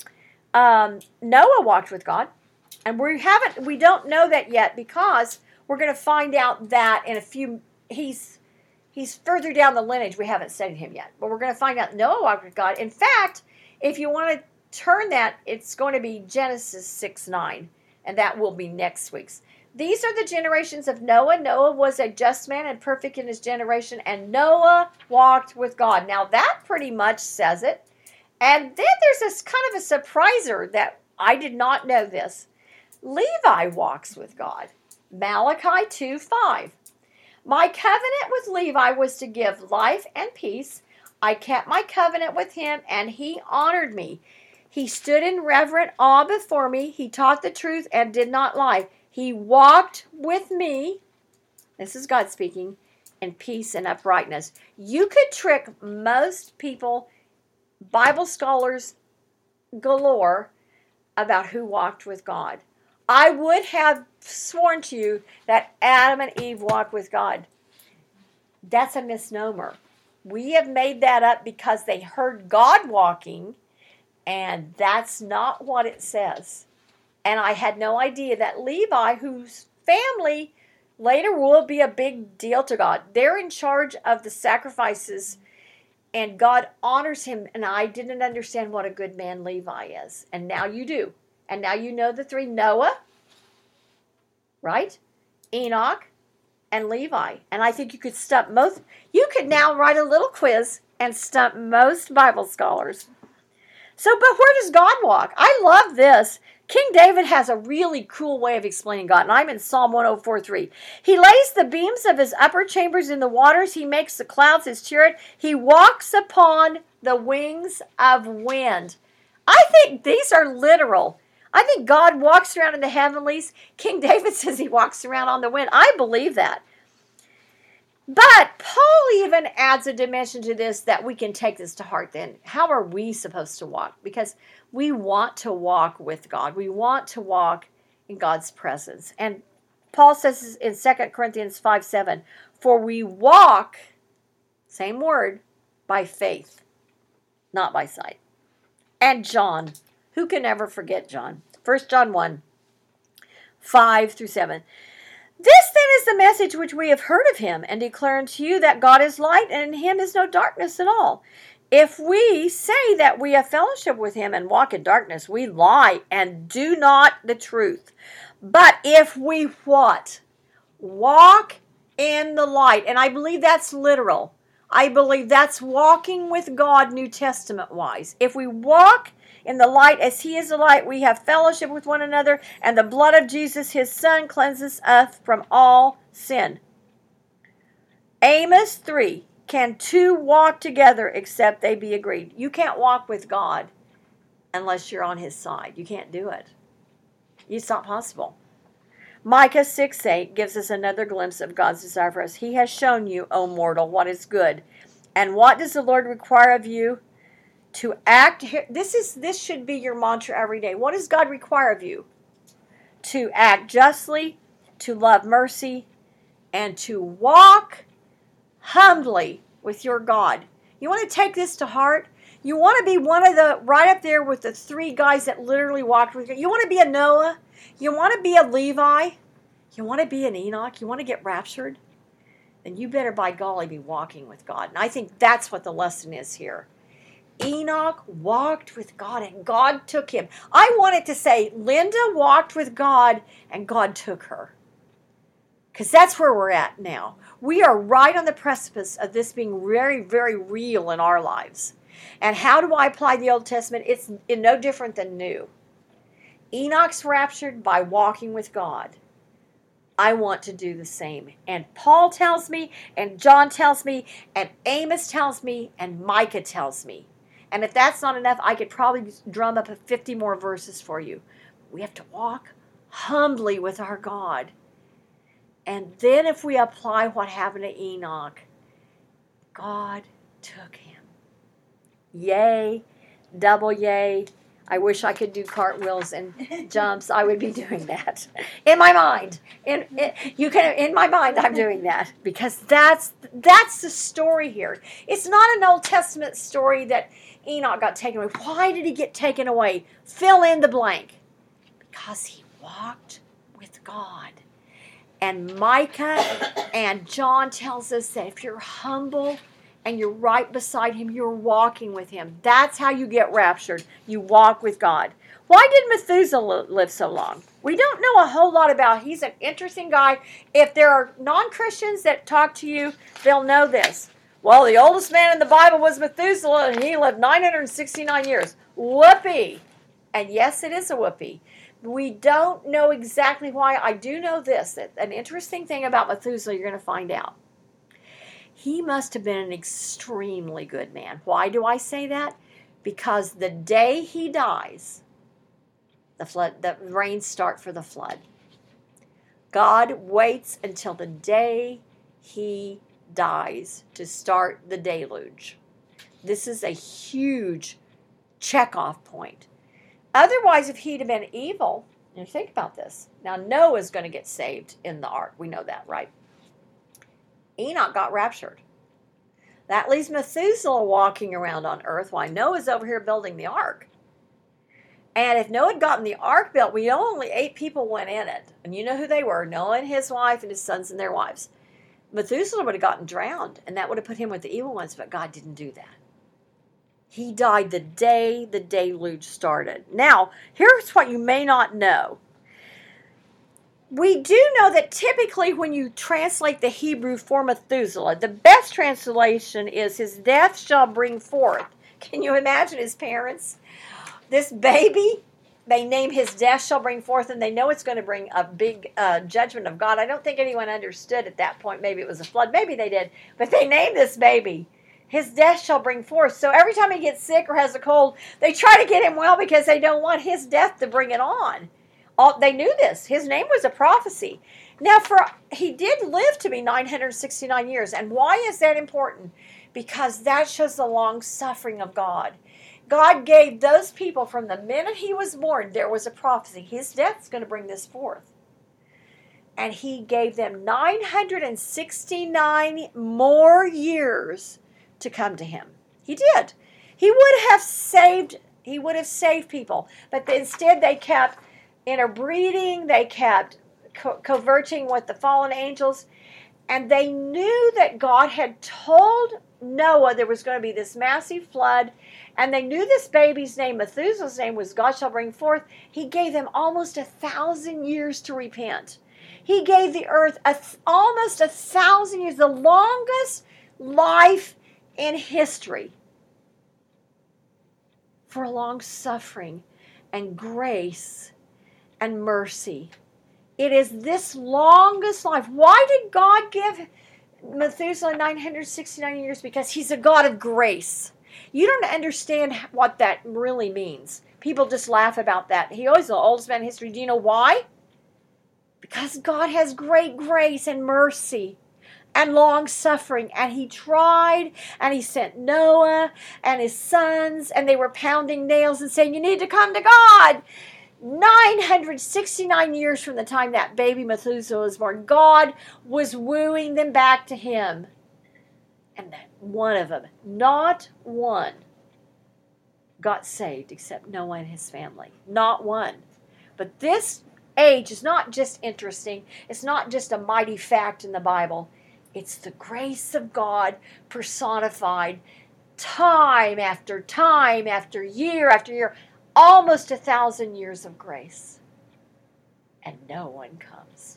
Noah walked with God. And we don't know that yet because we're going to find out that in a few, he's further down the lineage. We haven't studied him yet. But we're going to find out Noah walked with God. In fact, if you want to turn that, it's going to be Genesis 6:9, and that will be next week's. These are the generations of Noah. Noah was a just man and perfect in his generation, and Noah walked with God. Now, that pretty much says it. And then there's this kind of a surpriser that I did not know this. Levi walks with God. Malachi 2:5. My covenant with Levi was to give life and peace. I kept my covenant with him, and he honored me. He stood in reverent awe before me. He taught the truth and did not lie. He walked with me. This is God speaking. In peace and uprightness. You could trick most people, Bible scholars galore, about who walked with God. I would have sworn to you that Adam and Eve walked with God. That's a misnomer. We have made that up because they heard God walking, and that's not what it says. And I had no idea that Levi, whose family later will be a big deal to God, they're in charge of the sacrifices, and God honors him. And I didn't understand what a good man Levi is. And now you do. And now you know the three: Noah, right? Enoch, and Levi. And I think you could stump most. You could now write a little quiz and stump most Bible scholars. So, but where does God walk? I love this. King David has a really cool way of explaining God, and I'm in Psalm 104:3. He lays the beams of his upper chambers in the waters. He makes the clouds his chariot. He walks upon the wings of wind. I think these are literal. I think God walks around in the heavenlies. King David says he walks around on the wind. I believe that. But Paul even adds a dimension to this that we can take this to heart then. How are we supposed to walk? Because we want to walk with God. We want to walk in God's presence. And Paul says in 2 Corinthians 5:7, for we walk, same word, by faith, not by sight. And John, who can ever forget John? 1 John 1:5-7. This then is the message which we have heard of him and declare unto you, that God is light and in him is no darkness at all. If we say that we have fellowship with him and walk in darkness, we lie and do not the truth. But if we what? Walk in the light. And I believe that's literal. I believe that's walking with God New Testament wise. If we walk in the light as he is the light, we have fellowship with one another, and the blood of Jesus, his son, cleanses us from all sin. Amos 3, can two walk together except they be agreed? You can't walk with God unless you're on his side. You can't do it. It's not possible. Micah 6:8 gives us another glimpse of God's desire for us. He has shown you, O mortal, what is good. And what does the Lord require of you? To act. This should be your mantra every day. What does God require of you? To act justly, to love mercy, and to walk humbly with your God. You want to take this to heart? You want to be one of the, right up there with the three guys that literally walked with you. You want to be a Noah? You want to be a Levi? You want to be an Enoch? You want to get raptured? Then you better, by golly, be walking with God. And I think that's what the lesson is here. Enoch walked with God and God took him. I wanted to say Linda walked with God and God took her. Because that's where we're at now. We are right on the precipice of this being very, very real in our lives. And how do I apply the Old Testament? It's no different than new. Enoch's raptured by walking with God. I want to do the same. And Paul tells me, and John tells me, and Amos tells me, and Micah tells me. And if that's not enough, I could probably drum up 50 more verses for you. We have to walk humbly with our God. And then if we apply what happened to Enoch, God took him. Yay, double yay. I wish I could do cartwheels and jumps. I would be doing that in my mind. In my mind, I'm doing that because that's the story here. It's not an Old Testament story that Enoch got taken away. Why did he get taken away? Fill in the blank. Because he walked with God. And Micah and John tells us that if you're humble and you're right beside him, you're walking with him. That's how you get raptured. You walk with God. Why did Methuselah live so long? We don't know a whole lot about. He's an interesting guy. If there are non-Christians that talk to you, they'll know this. Well, the oldest man in the Bible was Methuselah, and he lived 969 years. Whoopee! And yes, it is a whoopee. We don't know exactly why. I do know this, that an interesting thing about Methuselah you're going to find out. He must have been an extremely good man. Why do I say that? Because the day he dies, the rains start for the flood. God waits until the day he dies to start the deluge. This is a huge checkoff point. Otherwise, if he'd have been evil, and think about this. Now, Noah's going to get saved in the ark. We know that, right? Enoch got raptured. That leaves Methuselah walking around on earth while Noah's over here building the ark. And if Noah had gotten the ark built, we know only 8 people went in it. And you know who they were, Noah and his wife and his sons and their wives. Methuselah would have gotten drowned, and that would have put him with the evil ones, but God didn't do that. He died the day the deluge started. Now, here's what you may not know. We do know that typically when you translate the Hebrew for Methuselah, the best translation is his death shall bring forth. Can you imagine his parents? This baby, they name his death shall bring forth, and they know it's going to bring a big judgment of God. I don't think anyone understood at that point. Maybe it was a flood. Maybe they did. But they named this baby. His death shall bring forth. So every time he gets sick or has a cold, they try to get him well because they don't want his death to bring it on. They knew this. His name was a prophecy. Now, he did live to be 969 years. And why is that important? Because that shows the long suffering of God. God gave those people from the minute he was born, there was a prophecy. His death is going to bring this forth. And he gave them 969 more years to come to him. He did. He would have saved people. But instead they kept interbreeding. They kept coverting with the fallen angels. And they knew that God had told Noah there was going to be this massive flood, and they knew this baby's name, Methuselah's name, was God shall bring forth. He gave them almost 1,000 years to repent. He gave the earth almost 1,000 years, the longest life in history, for long suffering and grace and mercy. It is this longest life. Why did God give Methuselah 969 years? Because he's a God of grace. You don't understand what that really means. People just laugh about that. He always the oldest man in history. Do you know why? Because God has great grace and mercy and long suffering. And he tried, and he sent Noah and his sons, and they were pounding nails and saying, you need to come to God. 969 years from the time that baby Methuselah was born, God was wooing them back to him. And one of them, not one, got saved except Noah and his family. Not one. But this age is not just interesting. It's not just a mighty fact in the Bible. It's the grace of God personified time after year after year. Almost 1,000 years of grace. And no one comes.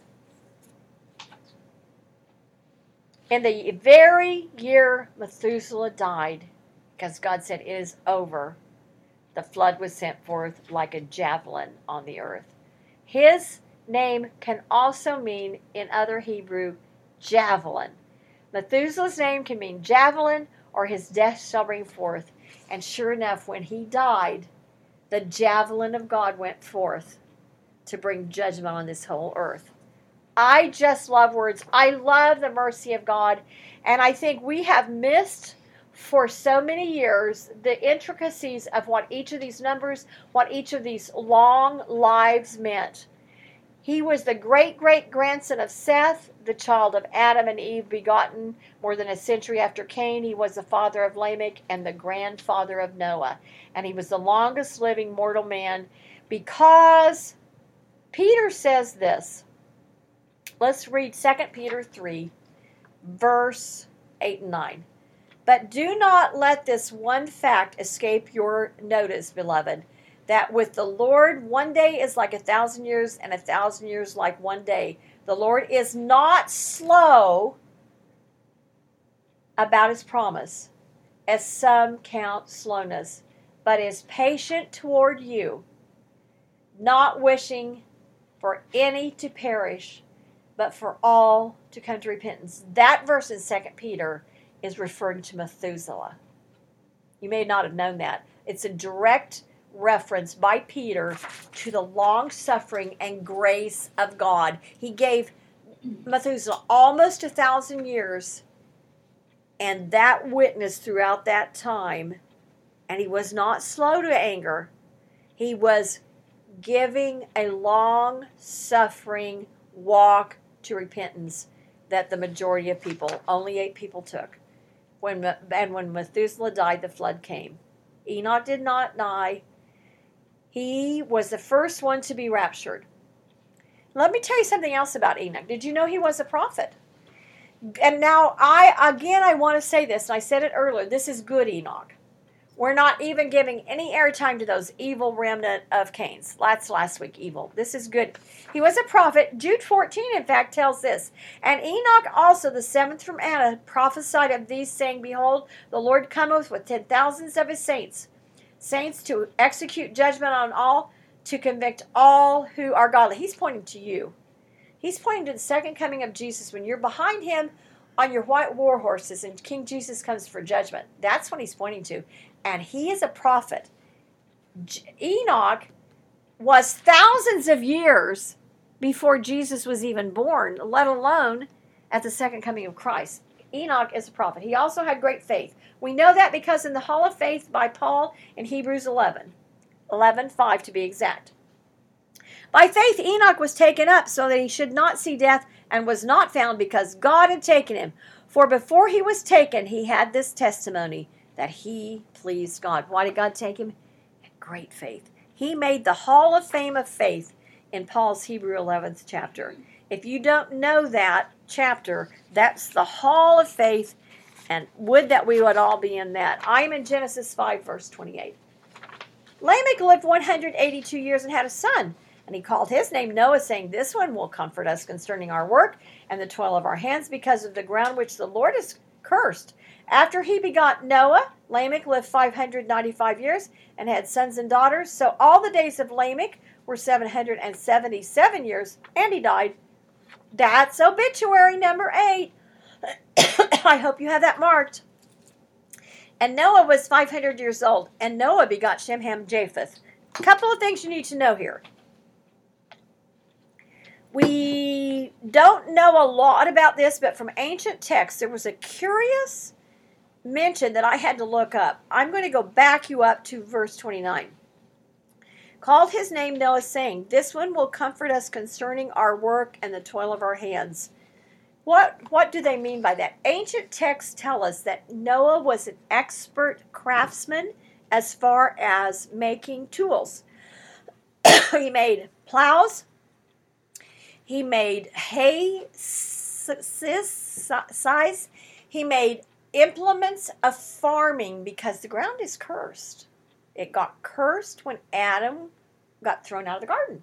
In the very year Methuselah died, because God said, it is over, the flood was sent forth like a javelin on the earth. His name can also mean, in other Hebrew, javelin. Methuselah's name can mean javelin, or his death shall bring forth. And sure enough, when he died, the javelin of God went forth to bring judgment on this whole earth. I just love words. I love the mercy of God. And I think we have missed for so many years the intricacies of what each of these numbers, what each of these long lives meant. He was the great-great-grandson of Seth, the child of Adam and Eve, begotten more than a century after Cain. He was the father of Lamech and the grandfather of Noah. And he was the longest living mortal man because Peter says this. Let's read 2 Peter 3, verse 8 and 9. But do not let this one fact escape your notice, beloved, that with the Lord 1 day is like 1,000 years, and 1,000 years like 1 day. The Lord is not slow about his promise, as some count slowness, but is patient toward you, not wishing for any to perish, but for all to come to repentance. That verse in 2 Peter is referring to Methuselah. You may not have known that. It's a direct reference by Peter to the long-suffering and grace of God. He gave Methuselah almost 1,000 years, and that witness throughout that time, and he was not slow to anger. He was giving a long-suffering walk to repentance that the majority of people, only 8 people, took. When Methuselah died, the flood came. Enoch did not die. He was the first one to be raptured. Let me tell you something else about Enoch. Did you know he was a prophet? And now, I want to say this, and I said it earlier, this is good Enoch. We're not even giving any airtime to those evil remnant of Cain's. That's last week, evil. This is good. He was a prophet. Jude 14, in fact, tells this. And Enoch also, the 7th from Anna, prophesied of these, saying, Behold, the Lord cometh with 10,000s of his saints to execute judgment on all, to convict all who are godly. He's pointing to you. He's pointing to the second coming of Jesus when you're behind him on your white war horses and King Jesus comes for judgment. That's what he's pointing to. And he is a prophet. Enoch was thousands of years before Jesus was even born, let alone at the second coming of Christ. Enoch is a prophet. He also had great faith. We know that because in the Hall of Faith by Paul in Hebrews 11:5 to be exact. By faith Enoch was taken up so that he should not see death and was not found because God had taken him. For before he was taken, he had this testimony that he pleased God. Why did God take him? Great faith. He made the Hall of Fame of faith in Paul's Hebrew 11th chapter. If you don't know that chapter, that's the Hall of Faith, and would that we would all be in that. I am in Genesis 5, verse 28. Lamech lived 182 years and had a son, and he called his name Noah, saying, This one will comfort us concerning our work and the toil of our hands, because of the ground which the Lord has cursed. After he begot Noah, Lamech lived 595 years and had sons and daughters. So all the days of Lamech were 777 years, and he died. That's obituary number 8. I hope you have that marked. And Noah was 500 years old, and Noah begot Shem, Ham, Japheth. A couple of things you need to know here. We don't know a lot about this, but from ancient texts, there was a curious mention that I had to look up. I'm going to go back you up to verse 29. Called his name Noah, saying, This one will comfort us concerning our work and the toil of our hands. What do they mean by that? Ancient texts tell us that Noah was an expert craftsman as far as making tools. He made plows. He made hay size. He made implements of farming because the ground is cursed. It got cursed when Adam got thrown out of the garden.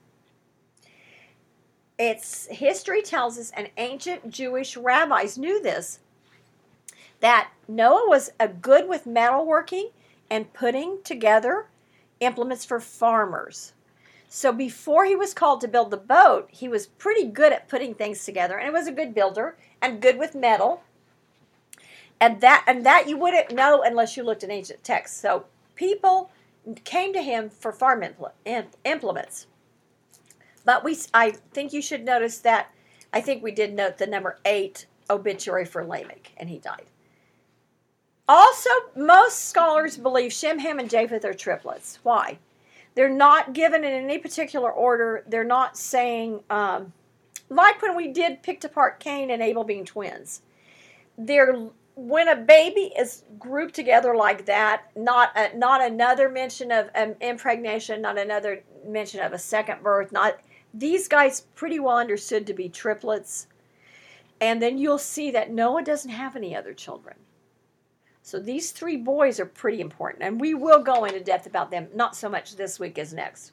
History tells us, and ancient Jewish rabbis knew this, that Noah was good with metalworking and putting together implements for farmers. So before he was called to build the boat, he was pretty good at putting things together, and he was a good builder and good with metal. And that you wouldn't know unless you looked at ancient texts. So people came to him for farm implements. But I think you should notice that, I think we did note the number 8 obituary for Lamech, and he died. Also, most scholars believe Shem, Ham, and Japheth are triplets. Why? They're not given in any particular order. They're not saying, like when we picked apart Cain and Abel being twins. When a baby is grouped together like that, not another mention of impregnation, not another mention of a second birth, these guys pretty well understood to be triplets. And then you'll see that Noah doesn't have any other children. So these 3 boys are pretty important, and we will go into depth about them, not so much this week as next.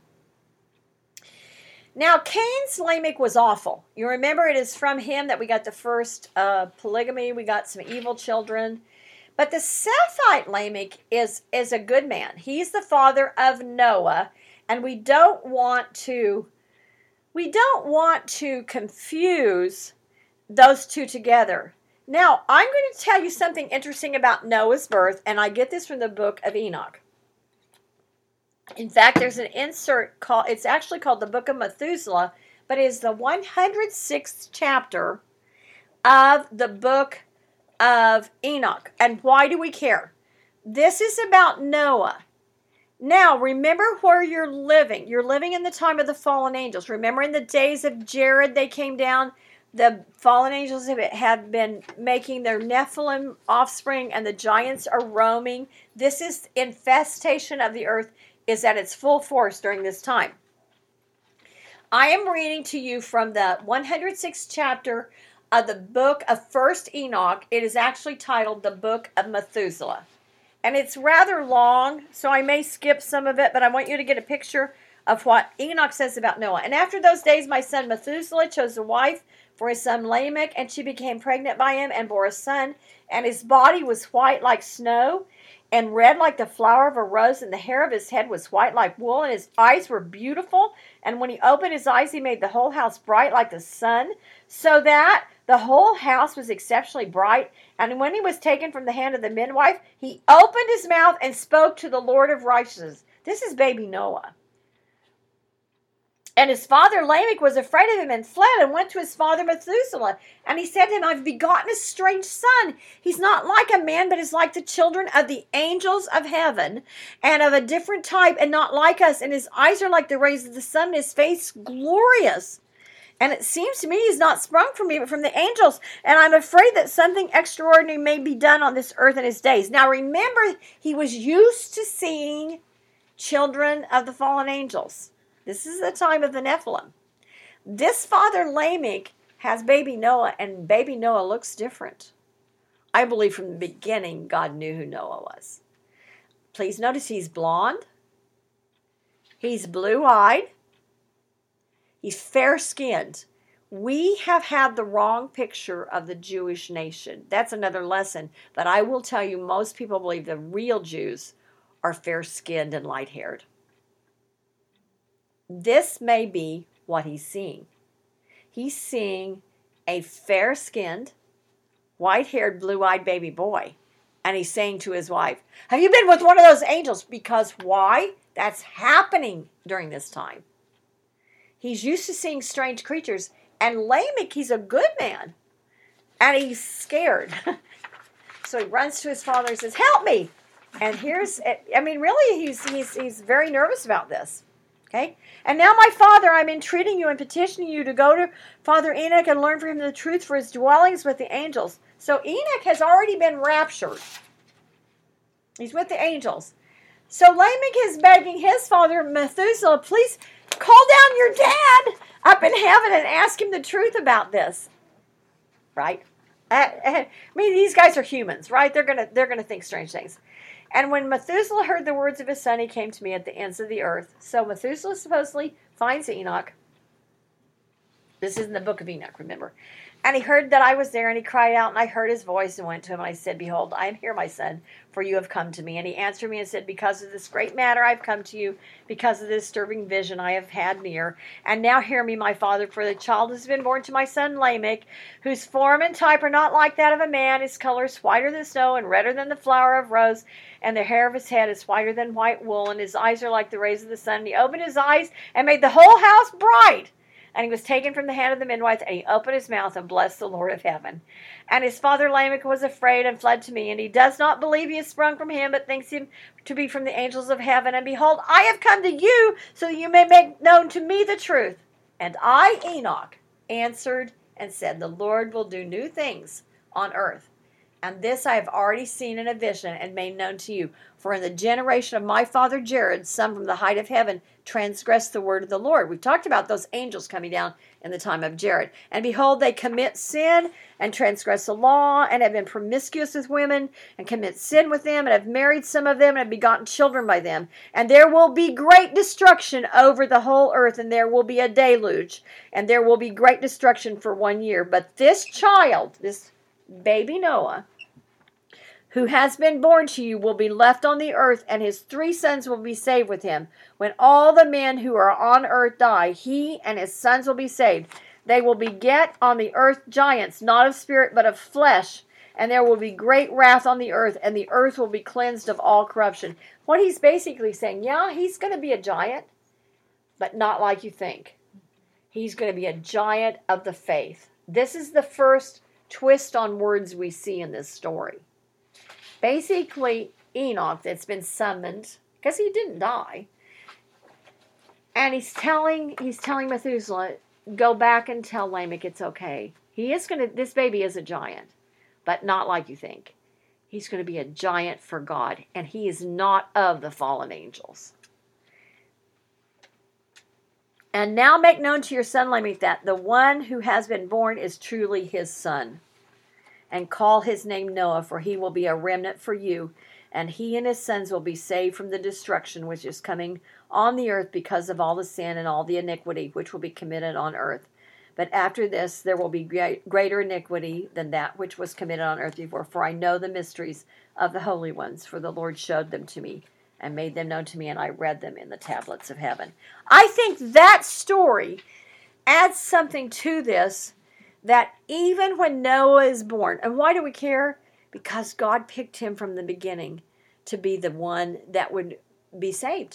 Now, Cain's Lamech was awful. You remember it is from him that we got the first polygamy. We got some evil children. But the Sethite Lamech is a good man. He's the father of Noah, and we don't want to confuse those two together. Now, I'm going to tell you something interesting about Noah's birth, and I get this from the book of Enoch. In fact, there's an insert it's actually called the Book of Methuselah, but it is the 106th chapter of the book of Enoch. And why do we care? This is about Noah. Now, remember where you're living. You're living in the time of the fallen angels. Remember in the days of Jared, they came down. The fallen angels have been making their Nephilim offspring, and the giants are roaming. This is infestation of the earth is at its full force during this time. I am reading to you from the 106th chapter of the book of First Enoch. It is actually titled the Book of Methuselah. And it's rather long, so I may skip some of it, but I want you to get a picture of what Enoch says about Noah. And after those days, my son Methuselah chose a wife for his son Lamech, and she became pregnant by him and bore a son. And his body was white like snow and red like the flower of a rose, and the hair of his head was white like wool, and his eyes were beautiful. And when he opened his eyes, he made the whole house bright like the sun, so that the whole house was exceptionally bright. And when he was taken from the hand of the midwife, he opened his mouth and spoke to the Lord of righteousness. This is baby Noah. And his father Lamech was afraid of him and fled and went to his father Methuselah. And he said to him, I've begotten a strange son. He's not like a man, but is like the children of the angels of heaven, and of a different type, and not like us. And his eyes are like the rays of the sun, and his face glorious. And it seems to me he's not sprung from me, but from the angels. And I'm afraid that something extraordinary may be done on this earth in his days. Now remember, he was used to seeing children of the fallen angels. This is the time of the Nephilim. This father Lamech has baby Noah, and baby Noah looks different. I believe from the beginning God knew who Noah was. Please notice he's blonde. He's blue-eyed. He's fair-skinned. We have had the wrong picture of the Jewish nation. That's another lesson. But I will tell you, most people believe the real Jews are fair-skinned and light-haired. This may be what he's seeing. He's seeing a fair-skinned, white-haired, blue-eyed baby boy. And he's saying to his wife, have you been with one of those angels? Because why? That's happening during this time. He's used to seeing strange creatures. And Lamech, he's a good man. And he's scared. So he runs to his father and says, help me. And really, he's very nervous about this. Okay? And now, my father, I'm entreating you and petitioning you to go to Father Enoch and learn from him the truth, for his dwellings with the angels. So Enoch has already been raptured. He's with the angels. So Lamech is begging his father, Methuselah, please call down your dad up in heaven and ask him the truth about this. Right? These guys are humans, right? They're gonna think strange things. And when Methuselah heard the words of his son, he came to me at the ends of the earth. So Methuselah supposedly finds Enoch. This is in the book of Enoch, remember. And he heard that I was there, and he cried out, and I heard his voice and went to him. And I said, behold, I am here, my son, for you have come to me. And he answered me and said, because of this great matter I have come to you, because of the disturbing vision I have had near. And now hear me, my father, for the child has been born to my son Lamech, whose form and type are not like that of a man. His color is whiter than snow and redder than the flower of rose, and the hair of his head is whiter than white wool, and his eyes are like the rays of the sun. And he opened his eyes and made the whole house bright. And he was taken from the hand of the midwife, and he opened his mouth and blessed the Lord of heaven. And his father Lamech was afraid and fled to me, and he does not believe he is sprung from him, but thinks him to be from the angels of heaven. And behold, I have come to you, so that you may make known to me the truth. And I, Enoch, answered and said, the Lord will do new things on earth. And this I have already seen in a vision and made known to you. For in the generation of my father Jared, some from the height of heaven transgressed the word of the Lord. We've talked about those angels coming down in the time of Jared. And behold, they commit sin and transgress the law, and have been promiscuous with women, and commit sin with them, and have married some of them, and have begotten children by them. And there will be great destruction over the whole earth, and there will be a deluge, and there will be great destruction for 1 year. But this child, this baby Noah, who has been born to you will be left on the earth, and his 3 sons will be saved with him. When all the men who are on earth die, he and his sons will be saved. They will beget on the earth giants, not of spirit, but of flesh. And there will be great wrath on the earth, and the earth will be cleansed of all corruption. What he's basically saying, yeah, he's going to be a giant, but not like you think. He's going to be a giant of the faith. This is the first twist on words we see in this story. Basically, Enoch that's been summoned, because he didn't die, and he's telling Methuselah, go back and tell Lamech it's okay. This baby is a giant, but not like you think. He's going to be a giant for God, and he is not of the fallen angels. And now make known to your son Lamech that the one who has been born is truly his son. And call his name Noah, for he will be a remnant for you, and he and his sons will be saved from the destruction which is coming on the earth because of all the sin and all the iniquity which will be committed on earth. But after this there will be greater iniquity than that which was committed on earth before. For I know the mysteries of the holy ones, for the Lord showed them to me and made them known to me, and I read them in the tablets of heaven. I think that story adds something to this, that even when Noah is born, and why do we care? Because God picked him from the beginning to be the one that would be saved.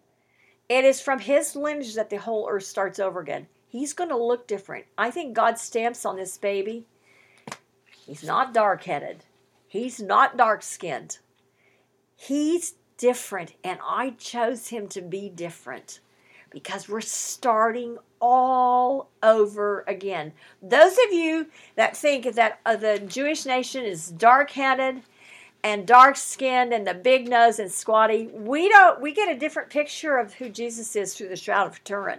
It is from his lineage that the whole earth starts over again. He's going to look different. I think God stamps on this baby. He's not dark-headed. He's not dark-skinned. He's different, and I chose him to be different because we're starting all over again. Those of you that think that the Jewish nation is dark-headed and dark-skinned and the big nose and squatty, we get a different picture of who Jesus is through the Shroud of Turin.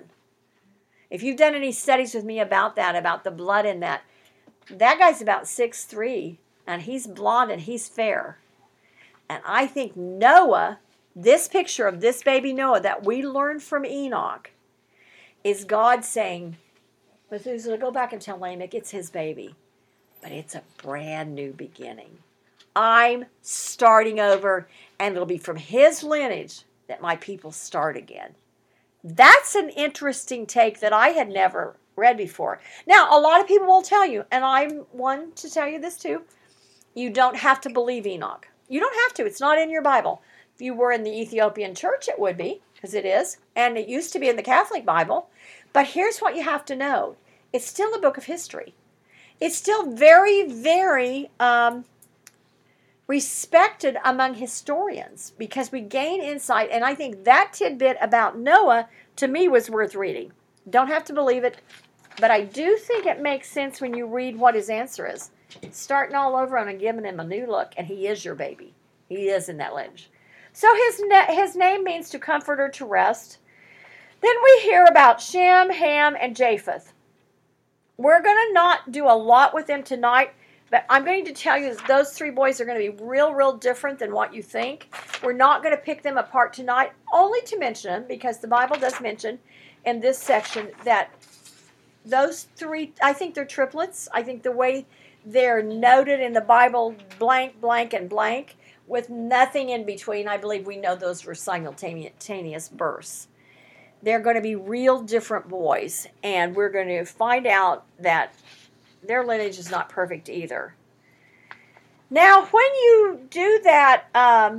If you've done any studies with me about that, about the blood in that guy's about 6'3", and he's blonde and he's fair. And I think Noah, this picture of this baby Noah that we learned from Enoch, is God saying, Methuselah, go back and tell Lamech it's his baby. But it's a brand new beginning. I'm starting over, and it'll be from his lineage that my people start again. That's an interesting take that I had never read before. Now, a lot of people will tell you, and I'm one to tell you this too, you don't have to believe Enoch. You don't have to. It's not in your Bible. If you were in the Ethiopian church, it would be, because it is. And it used to be in the Catholic Bible. But here's what you have to know. It's still a book of history. It's still very, very respected among historians because we gain insight. And I think that tidbit about Noah, to me, was worth reading. Don't have to believe it. But I do think it makes sense when you read what his answer is. Starting all over and giving him a new look, and he is your baby. He is in that lineage. So his name means to comfort or to rest. Then we hear about Shem, Ham, and Japheth. We're going to not do a lot with them tonight, but I'm going to tell you that those 3 boys are going to be real, real different than what you think. We're not going to pick them apart tonight, only to mention them, because the Bible does mention in this section that those 3, I think they're triplets. I think the way they're noted in the Bible, blank, blank, and blank, with nothing in between, I believe we know those were simultaneous births. They're going to be real different boys, and we're going to find out that their lineage is not perfect either. Now, when you do that,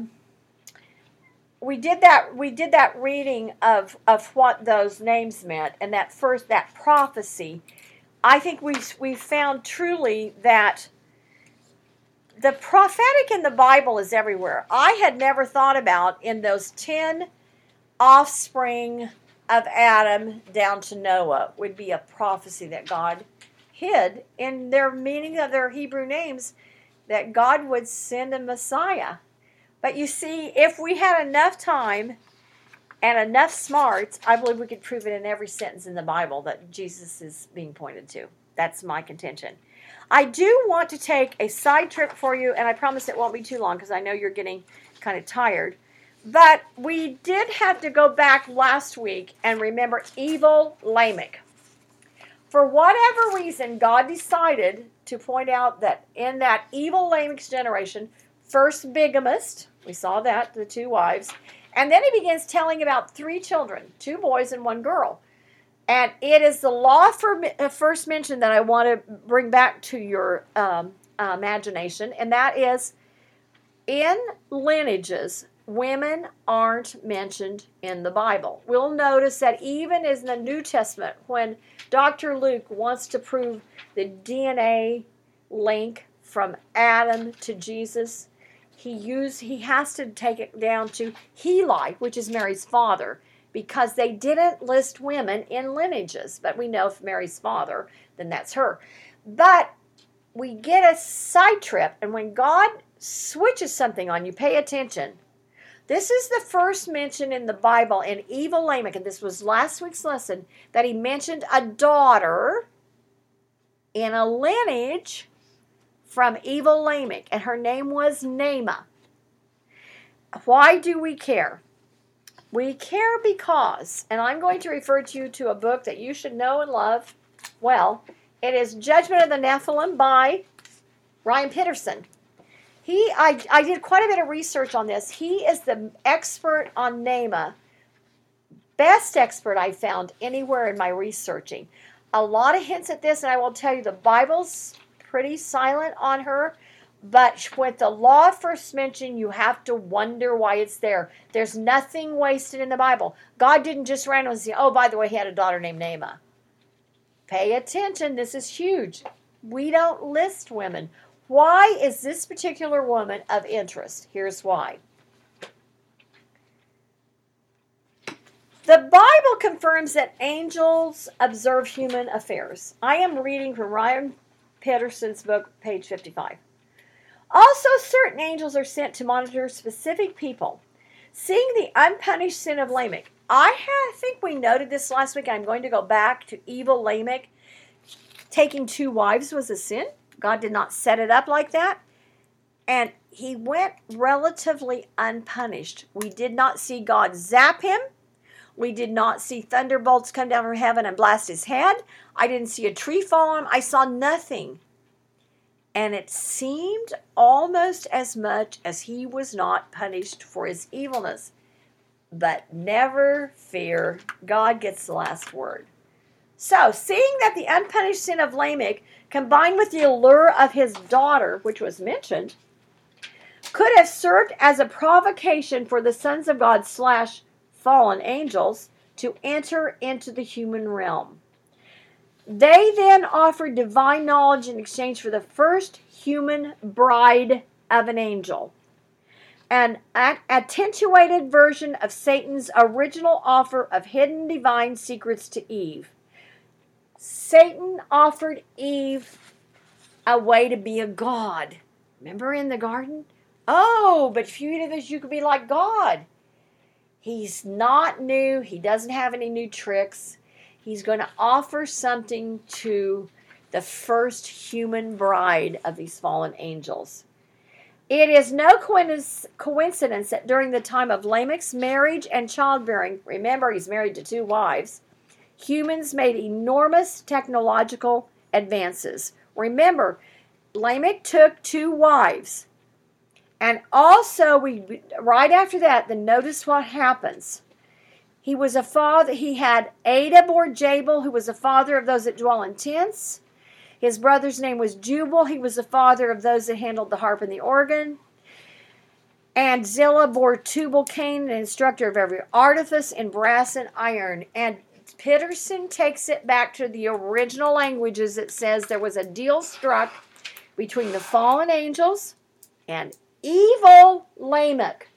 we did that reading of what those names meant, and that prophecy. I think we found truly that the prophetic in the Bible is everywhere. I had never thought about in those 10 offspring of Adam down to Noah would be a prophecy that God hid in their meaning of their Hebrew names, that God would send a Messiah. But you see, if we had enough time and enough smarts, I believe we could prove it in every sentence in the Bible that Jesus is being pointed to. That's my contention. I do want to take a side trip for you, and I promise it won't be too long because I know you're getting kind of tired. But we did have to go back last week and remember evil Lamech. For whatever reason, God decided to point out that in that evil Lamech's generation, first bigamist. We saw that, the 2 wives. And then he begins telling about 3 children, 2 boys and 1 girl. And it is the law for first mention that I want to bring back to your imagination. And that is, in lineages, women aren't mentioned in the Bible. We'll notice that even in the New Testament, when Dr. Luke wants to prove the DNA link from Adam to Jesus, he has to take it down to Heli, which is Mary's father, because they didn't list women in lineages. But we know if Mary's father, then that's her. But we get a side trip, and when God switches something on you, pay attention. This is the first mention in the Bible in evil Lamech, and this was last week's lesson, that he mentioned a daughter in a lineage from evil Lamech, and her name was Naamah. Why do we care? We care because, and I'm going to refer to you to a book that you should know and love well. It is Judgment of the Nephilim by Ryan Peterson. I did quite a bit of research on this. He is the expert on Naamah. Best expert I found anywhere in my researching. A lot of hints at this, and I will tell you the Bible's pretty silent on her. But with the law first mentioned, you have to wonder why it's there. There's nothing wasted in the Bible. God didn't just randomly say, oh, by the way, he had a daughter named Naamah. Pay attention. This is huge. We don't list women. Why is this particular woman of interest? Here's why. The Bible confirms that angels observe human affairs. I am reading from Ryan Peterson's book, page 55. Also, certain angels are sent to monitor specific people. Seeing the unpunished sin of Lamech. I think we noted this last week. I'm going to go back to evil Lamech. Taking 2 wives was a sin. God did not set it up like that. And he went relatively unpunished. We did not see God zap him. We did not see thunderbolts come down from heaven and blast his head. I didn't see a tree fall on him. I saw nothing. And it seemed almost as much as he was not punished for his evilness. But never fear, God gets the last word. So, seeing that the unpunished sin of Lamech, combined with the allure of his daughter, which was mentioned, could have served as a provocation for the sons of God / fallen angels to enter into the human realm. They then offered divine knowledge in exchange for the first human bride of an angel. An attenuated version of Satan's original offer of hidden divine secrets to Eve. Satan offered Eve a way to be a god. Remember in the garden? Oh, but if you eat of this, you could be like God. He's not new. He doesn't have any new tricks. He's going to offer something to the first human bride of these fallen angels. It is no coincidence that during the time of Lamech's marriage and childbearing, remember he's married to 2 wives, humans made enormous technological advances. Remember, Lamech took 2 wives. And also, right after that, then notice what happens. He was a father. He had Adab or Jabal, who was a father of those that dwell in tents. His brother's name was Jubal. He was the father of those that handled the harp and the organ. And Zillah bore Tubal-Cain, an instructor of every artifice in brass and iron. And Peterson takes it back to the original languages. It says there was a deal struck between the fallen angels and evil Lamech.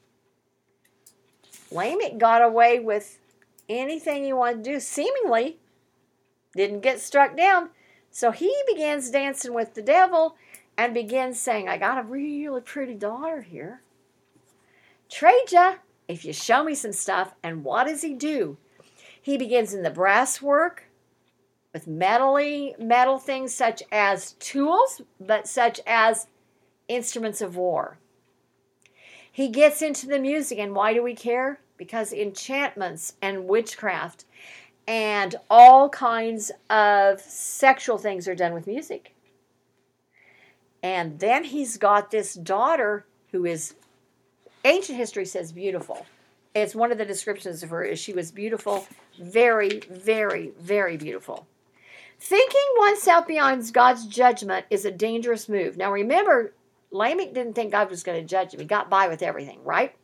Lamech got away with anything he wanted to do, seemingly. Didn't get struck down. So he begins dancing with the devil and begins saying, I got a really pretty daughter here. Trade ya if you show me some stuff. And what does he do? He begins in the brass work with metal things such as tools, but such as instruments of war. He gets into the music, and why do we care? Because enchantments and witchcraft and all kinds of sexual things are done with music. And then he's got this daughter who is, ancient history says beautiful. It's one of the descriptions of her is she was beautiful, very, very, very beautiful. Thinking oneself beyond God's judgment is a dangerous move. Now remember, Lamech didn't think God was going to judge him. He got by with everything, right?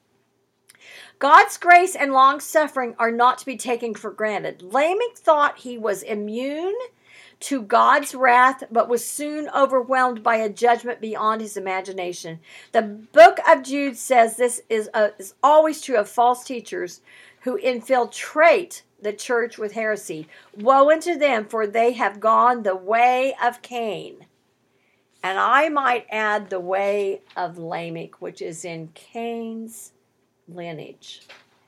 God's grace and long suffering are not to be taken for granted. Lamech thought he was immune to God's wrath, but was soon overwhelmed by a judgment beyond his imagination. The book of Jude says this is always true of false teachers who infiltrate the church with heresy. Woe unto them, for they have gone the way of Cain. And I might add the way of Lamech, which is in Cain's lineage.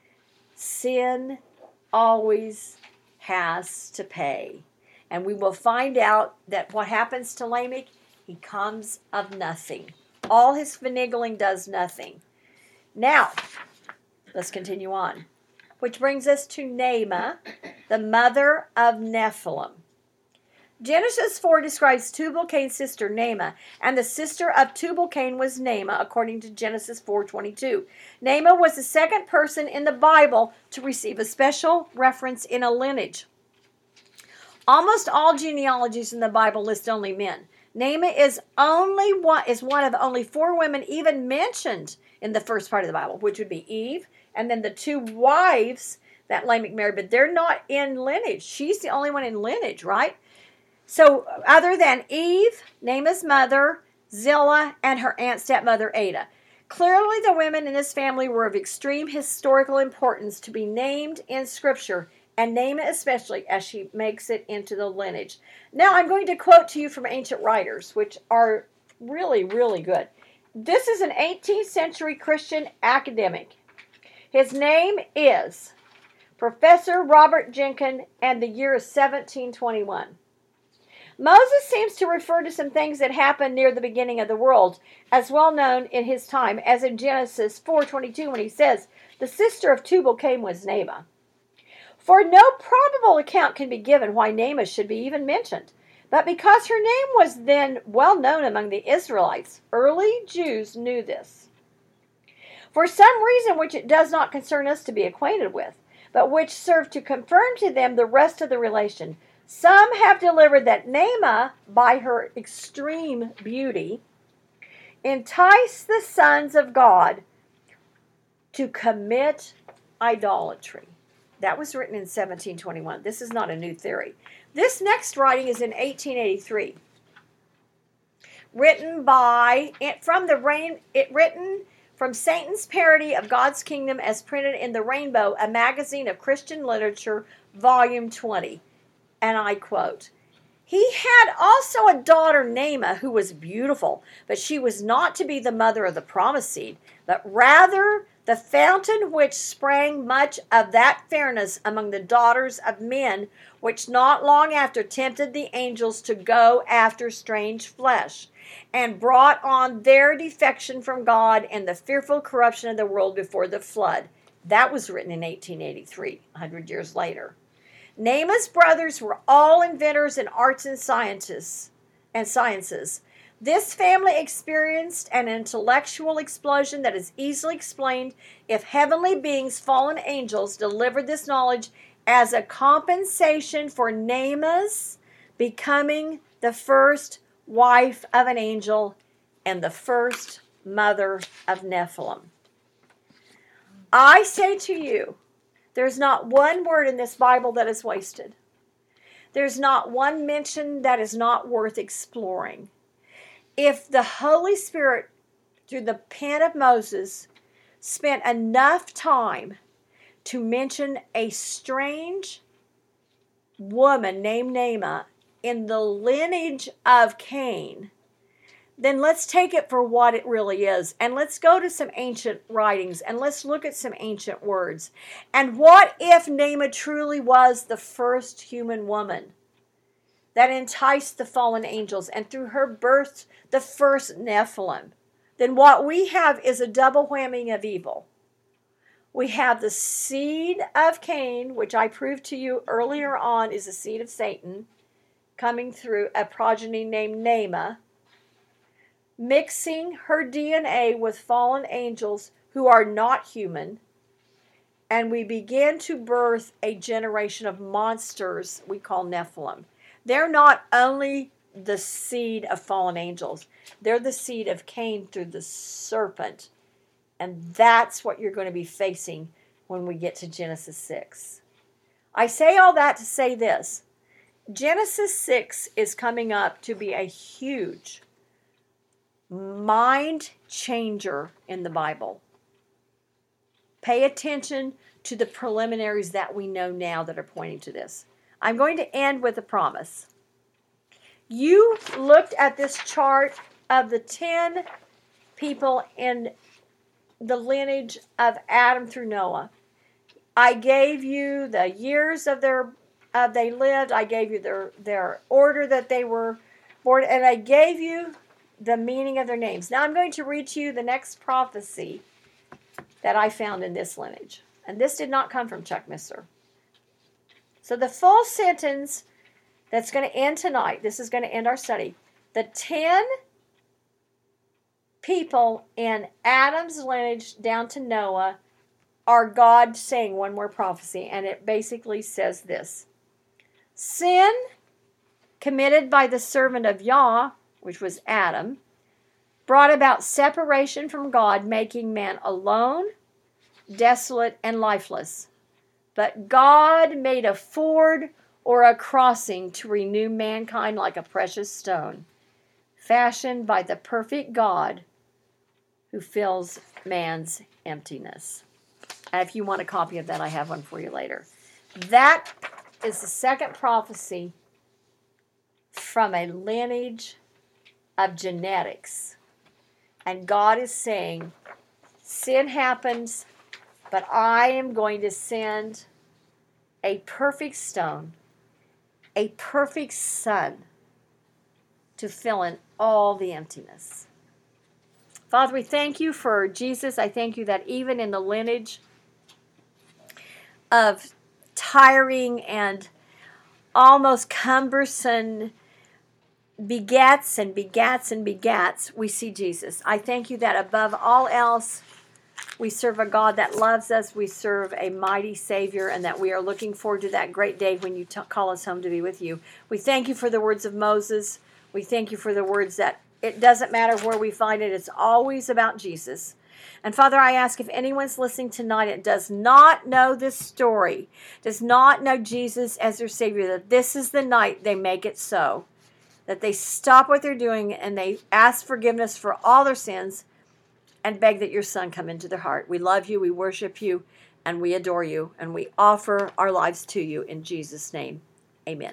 Sin always has to pay. And we will find out that what happens to Lamech, he comes of nothing. All his finagling does nothing. Now, let's continue on. Which brings us to Naamah, the mother of Nephilim. Genesis 4 describes Tubal-Cain's sister Naamah, and the sister of Tubal-Cain was Naamah, according to Genesis 4:22. Naamah was the second person in the Bible to receive a special reference in a lineage. Almost all genealogies in the Bible list only men. Naamah is one of only 4 women even mentioned in the first part of the Bible, which would be Eve, and then the 2 wives that Lamech married, but they're not in lineage. She's the only one in lineage, right? So other than Eve, Naamah's mother, Zillah, and her aunt stepmother Ada. Clearly the women in this family were of extreme historical importance to be named in Scripture, and Naamah especially, as she makes it into the lineage. Now I'm going to quote to you from ancient writers, which are really, really good. This is an 18th century Christian academic. His name is Professor Robert Jenkin, and the year is 1721. Moses seems to refer to some things that happened near the beginning of the world, as well known in his time, as in Genesis 4:22 when he says, the sister of Tubal-Cain was Naamah. For no probable account can be given why Naamah should be even mentioned, but because her name was then well known among the Israelites, early Jews knew this. For some reason which it does not concern us to be acquainted with, but which served to confirm to them the rest of the relation, some have delivered that Naamah, by her extreme beauty, enticed the sons of God to commit idolatry. That was written in 1721. This is not a new theory. This next writing is in 1883. Written from Satan's Parody of God's Kingdom as printed in The Rainbow, a magazine of Christian literature, volume 20. And I quote, he had also a daughter, Naamah, who was beautiful, but she was not to be the mother of the promised seed, but rather the fountain which sprang much of that fairness among the daughters of men, which not long after tempted the angels to go after strange flesh, and brought on their defection from God and the fearful corruption of the world before the flood. That was written in 1883, 100 years later. Naamah's brothers were all inventors in arts and sciences. This family experienced an intellectual explosion that is easily explained if heavenly beings, fallen angels, delivered this knowledge as a compensation for Naamah's becoming the first wife of an angel and the first mother of Nephilim. I say to you, there's not one word in this Bible that is wasted. There's not one mention that is not worth exploring. If the Holy Spirit, through the pen of Moses, spent enough time to mention a strange woman named Naamah in the lineage of Cain, then let's take it for what it really is. And let's go to some ancient writings and let's look at some ancient words. And what if Naamah truly was the first human woman that enticed the fallen angels and through her birthed the first Nephilim? Then what we have is a double whammy of evil. We have the seed of Cain, which I proved to you earlier on is the seed of Satan, coming through a progeny named Naamah. mixing her DNA with fallen angels who are not human, and we begin to birth a generation of monsters we call Nephilim. They're not only the seed of fallen angels, they're the seed of Cain through the serpent. And that's what you're going to be facing when we get to Genesis 6. I say all that to say this. Genesis 6 is coming up to be a huge mind changer in the Bible. Pay attention to the preliminaries that we know now that are pointing to this. I'm going to end with a promise. You looked at this chart of the 10 people in the lineage of Adam through Noah. I gave you the years of they lived. I gave you their order that they were born, and I gave you the meaning of their names. Now I'm going to read to you the next prophecy that I found in this lineage. And this did not come from Chuck Missler. So the full sentence that's going to end tonight, this is going to end our study. The 10 people in Adam's lineage down to Noah are God saying one more prophecy. And it basically says this. Sin committed by the servant of Yah, which was Adam, brought about separation from God, making man alone, desolate, and lifeless. But God made a ford or a crossing to renew mankind like a precious stone, fashioned by the perfect God who fills man's emptiness. And if you want a copy of that, I have one for you later. That is the second prophecy from a lineage of genetics. And God is saying, sin happens, but I am going to send a perfect stone, a perfect son, to fill in all the emptiness. Father, we thank you for Jesus. I thank you that even in the lineage of tiring and almost cumbersome begats and begats and begats, we see Jesus. I thank you that above all else, we serve a God that loves us. We serve a mighty Savior, and that we are looking forward to that great day when you call us home to be with you. We thank you for the words of Moses. We thank you for the words that it doesn't matter where we find it. It's always about Jesus. And Father, I ask if anyone's listening tonight and does not know this story, does not know Jesus as their Savior, that this is the night they make it so. That they stop what they're doing and they ask forgiveness for all their sins and beg that your Son come into their heart. We love you, we worship you, and we adore you, and we offer our lives to you in Jesus' name. Amen.